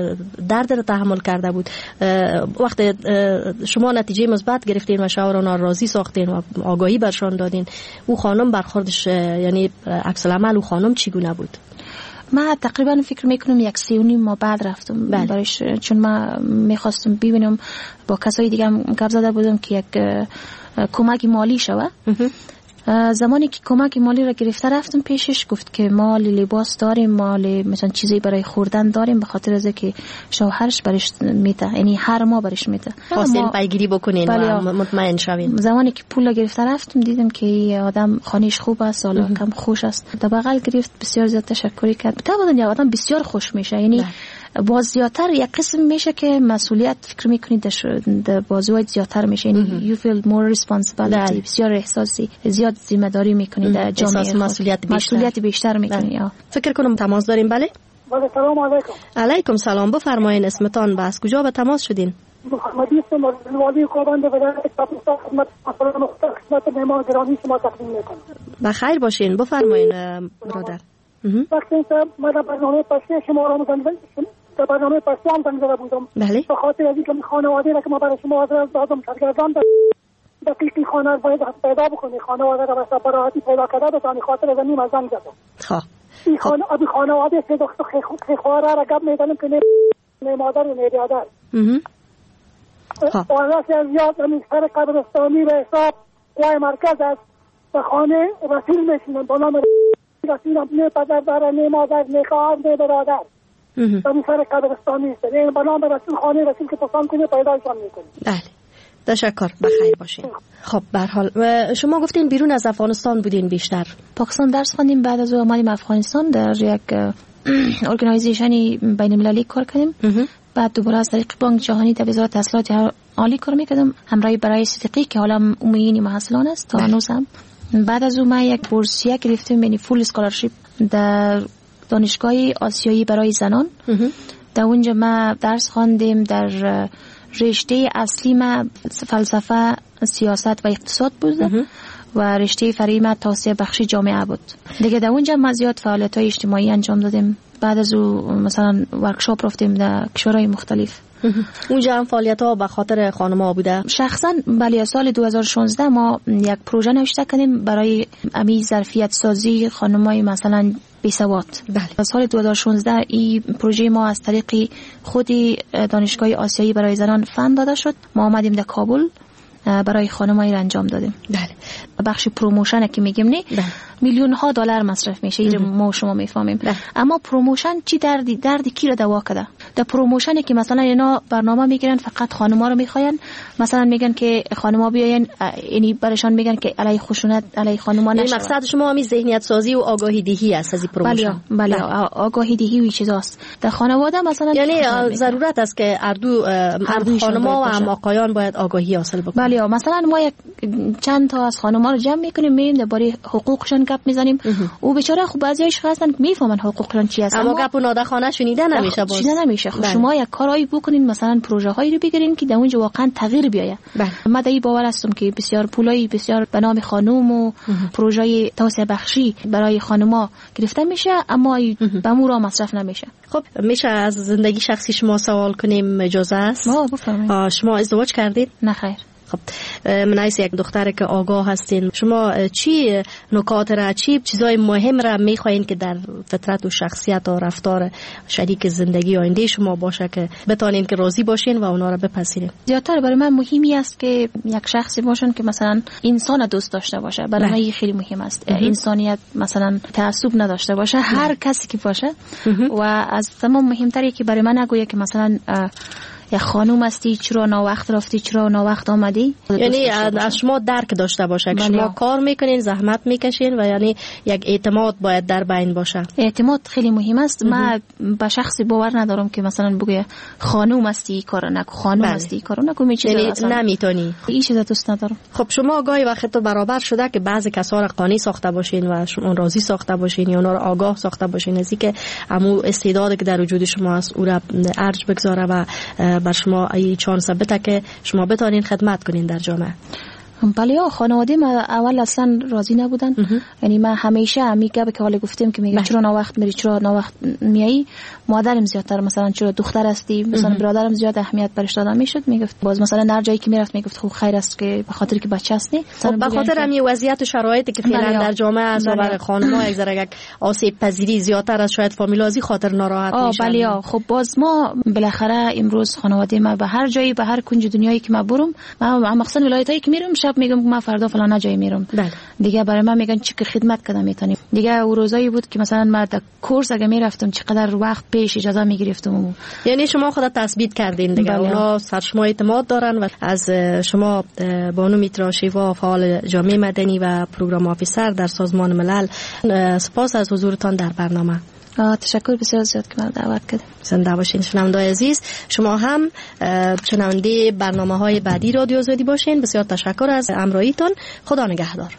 درد را تحمل کرده بود، وقتی شما نتیجه مثبت گرفتین و شاوران راضی ساختین و آگاهی برشان دادین، او خانم برخوردش یعنی عکس العمل او خانم چگونه بود؟ من تقریبا فکر میکنم 1.5 ماه بعد رفتم برایش، چون من میخواستم ببینم با کسای دیگه هم گپ زده بودم که یک کمک مالی شوه. زمانی که کمک مالی را گرفته رفتم پیشش، گفت که ما لباس داریم، ما مثلا چیزی برای خوردن داریم، به خاطر از که شوهرش برش میده، یعنی هر ماه برش میده، خواستین پیگیری بکنین و مطمئن شوین. زمانی که پول گرفته رفتم دیدم که آدم خانهش خوب است، حالا کم خوش است، در بغل گرفت، بسیار زیاد تشکر کرد. طبعا آدم بسیار خوش میشه، یعنی باز زیادتر یک قسم میشه که مسئولیت فکر میکنید در بازوهای زیادتر میشه، یعنی you feel more responsibility، بسیار احساسی زیاد ذمه داری میکنید در جامعه خود، مسئولیت بیشتر میکنید. فکر کنم تماس داریم. بله سلام علیکم. علیکم سلام، بفرمایید اسمتان و از کجا به تماس شدین؟ محمدی هستم از والی کوبند بدن خدمت خدمت مهمان گرامی شما تقدیم میکنم. بخیر باشین، بفرمایید برادر. وقتی که من در برنامه پستی شما را در برنامه پستی هم زنگ زده بودم. بله. به خاطر از اینکه خانواده را که ما برای شما دادم سرگردان دقیقی خانه باید پیدا بکنی، خانواده را به براحتی پیدا کرده بتانی، خاطر از این زنگ زدم. خب این خانواده سه دختر خواهر را گپ میزنم که نه مادر و نه برادر. آنلاس از یاد همین سر قبرستانی به حساب قوای مرکز است به خانه رسول میشنن با نام رسول هم نه پدر داره نه مادر نه خواهر نه برادر همین سر قبرستانی است. این با نام رسول خانه رسول که پسند کنه پیدایشان میکنه. بله تشکر، بخیر باشین. خب به هر حال شما گفتین بیرون از افغانستان بودین بیشتر؟ پاکستان درس خوندیم، بعد از اومدیم افغانستان در یک ارگانایزیشنی بین المللی کار کردیم. بعد دوباره از طریق بانک جهانی در وزارت اطلاعات عالی کار میکردم همراه برای صدیقی که حالا امیین محصلان است تا هنوز هم. بعد از اون من یک بورسیه گرفتم، یعنی فول اسکالرشیپ در دانشگاه آسیایی برای زنان. در اونجا ما درس خواندیم. در رشته اصلی ما فلسفه، سیاست و اقتصاد بود و رشته فرعی ما توسعه بخشی جامعه بود. دیگه در اونجا ما زیاد فعالیت‌های اجتماعی انجام دادیم. بعد از او مثلا ورکشاپ رفتیم در کشورهای مختلف. اونجا هم فعالیت‌ها به خاطر خانم‌ها بوده؟ شخصا بله. سال 2016 ما یک پروژه نوشته کردیم برای امی ظرفیت سازی خانم‌های مثلا بی‌سواد. بله. سال 2016 این پروژه ما از طریق خود دانشگاه آسیایی برای زنان فند داده شد. ما آمدیم در کابل برای خانم‌های انجام دادیم. بله. بخش پروموشن که میگیم نه میلیون ها دلار مصرف میشه، این ما شما میفهمیم. اما پروموشن چی دردی کی رو دوا کرده؟ در پروموشنی که مثلا اینا برنامه میگیرن فقط خانم‌ها رو میخواین، مثلا میگن که خانم‌ها بیاین، یعنی برشان میگن که علی خشونت علی خانم‌ها نشه. مقصد شما همین ذهنیت سازی و آگاهی دهی است از این پروموشن. بله آگاهی دهی و چیزاست در خانواده مثلا. یعنی ضرورت است که هم خانم‌ها و هم آقایان باید آگاهی حاصل بکنن. بله مثلا ما یک چند تا از خانم‌ها رو جمع میکنیم، میریم درباره حقوقشون گپ میزنیم. او بیچاره خب بعضیاش هستن میفهمن حقوقشون چی است، اما گپ و نادخانه شنیده نمیشه. خب شما یک کارایی بکنین، مثلا پروژه هایی رو بگیرین که در اونجا واقعا تغییر بیاید. من در این باور هستم که بسیار پولای بسیار به نام خانم و پروژه توسعه بخشی برای خانم‌ها گرفته میشه اما به مورا مصرف نمیشه. خب میشه از زندگی شخصی شما سوال کنیم اجازه است؟ بفرمایید. شما ازدواج کردید؟ نه خیر. خب من از یک دختر که آگاه هستین، شما چی نکات را، چی چیزای مهم را میخواین که در فطرت و شخصیت و رفتار شریک زندگی آینده شما باشه که بتونین که راضی باشین و اونا را بپذیرین؟ زیادتر برای من مهمی است که یک شخصی باشن که مثلا انسان دوست داشته باشه. برای من خیلی مهم است. انسانیت مثلا تعصب نداشته باشه، هر کسی که باشه. و از تمام مهمتری که برای من نگویه که مثلا یا خانوم هستی چرا ناوقت رفتی، چرا ناوقت آمدی. یعنی از شما درک داشته باشه که شما کار میکنین، زحمت میکشین و یعنی یک اعتماد باید در بین باشه. اعتماد خیلی مهم است. من به شخصی باور ندارم که مثلا بگه خانوم هستی کار نکو، خانوم هستی کار نکو، یعنی نمیتونی. این چیزا دوست ندارم. خب شما گاهی وقت تو برابر شده که بعضی کسا را قانی ساخته باشین و شما راضی ساخته باشین یا اونا را آگاه ساخته باشین از اینکه عمو استعدادی که در وجود شما است او را ارج بگذاره و بر شما ای چانس بده که شما بتونین خدمت کنین در جامعه؟ بله خانواده ما اول اصلا راضی نبودن. یعنی من همیشه میگم که حالا گفتیم که میگه چرا ناوقت میری، چرا ناوقت میایی. مادرم زیادتر مثلا چرا دختر هستی، مثلا برادرم زیاد اهمیت برش داده میشد. میگفت باز مثلا هر جایی که میرفت میگفت خب خیر است که به خاطر که بچه هستی. خب به خاطر همین وضعیت و شرایطی که فعلا در جامعه است و برای خانم‌ها یک آسیب پذیری زیادتر از شاید فامیلازی خاطر ناراحت میشن. بله خب باز ما بالاخره امروز خانواده ما به هر جایی به هر کنج دنیایی که ما برم، من مخصوصا ولایتایی که میرم میگم من فردا فلان جای میرم. دیگه برای من میگن چه خدمت کردم میتونی. دیگه او روزایی بود که مثلا من در کورس اگه میرفتم چقدر وقت پیش اجازه میگرفتم. یعنی شما خودت تثبیت کردین دیگه. اونا سر شما اعتماد دارن و از شما بانو میترا شیوا فعال جامعه مدنی و پروگرام آفیسر در سازمان ملل سپاس از حضورتان در برنامه. تشکر بسیار زیاد که من دعوت کردید. زنده باشین شنونده‌های عزیز. شما هم شنونده برنامه‌های بعدی رادیو آزادی باشین. بسیار تشکر از همراهیتان. خدا نگهدار.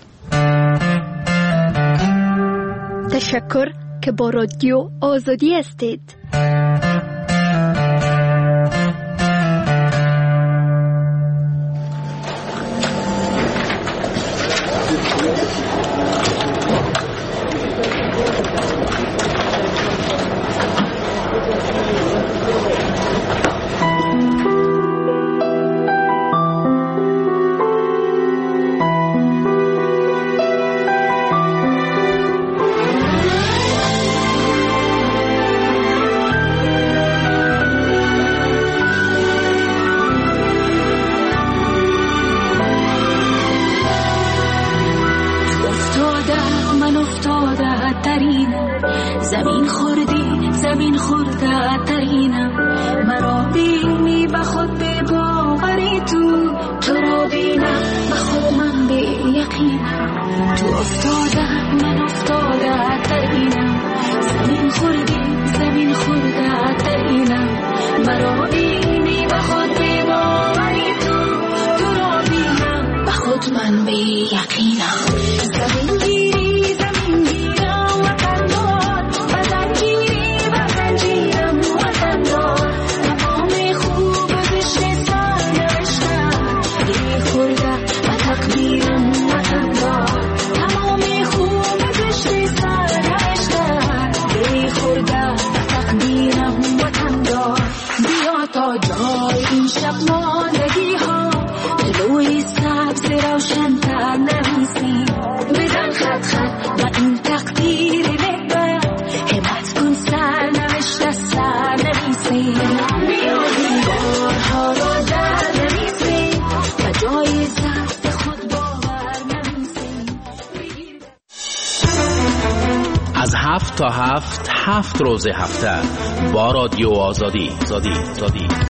تشکر که با رادیو آزادی هستید. زمین خورده ترینم مرا بینی به خود به باوری تو را بینم به خود من به یقینم تو افتاده من افتاده ترینم زمین خورده ترینم مرا بینی به خود به باوری تو را بینم به خود من به یقینم زمین گیری زمین گیرم وطن دار وطن گیری وطن جیرم وطن دار تمام خوب بشه سر نوشتم گیری خورده و تقدیرم وطن دار تمام خوب بشه سر نوشتم گیری خورده و تقدیرم وطن دار بیا تا جای این شب ماندگی ها روی سبز روشن تر نویسی بزن خط خط و این تقدیر نکبت همت کن سر نوشته سر نویسی بیا دیوارها را در نویسی و جای سبز خود باور نویسی از 7 تا 7 روز هفته با رادیو آزادی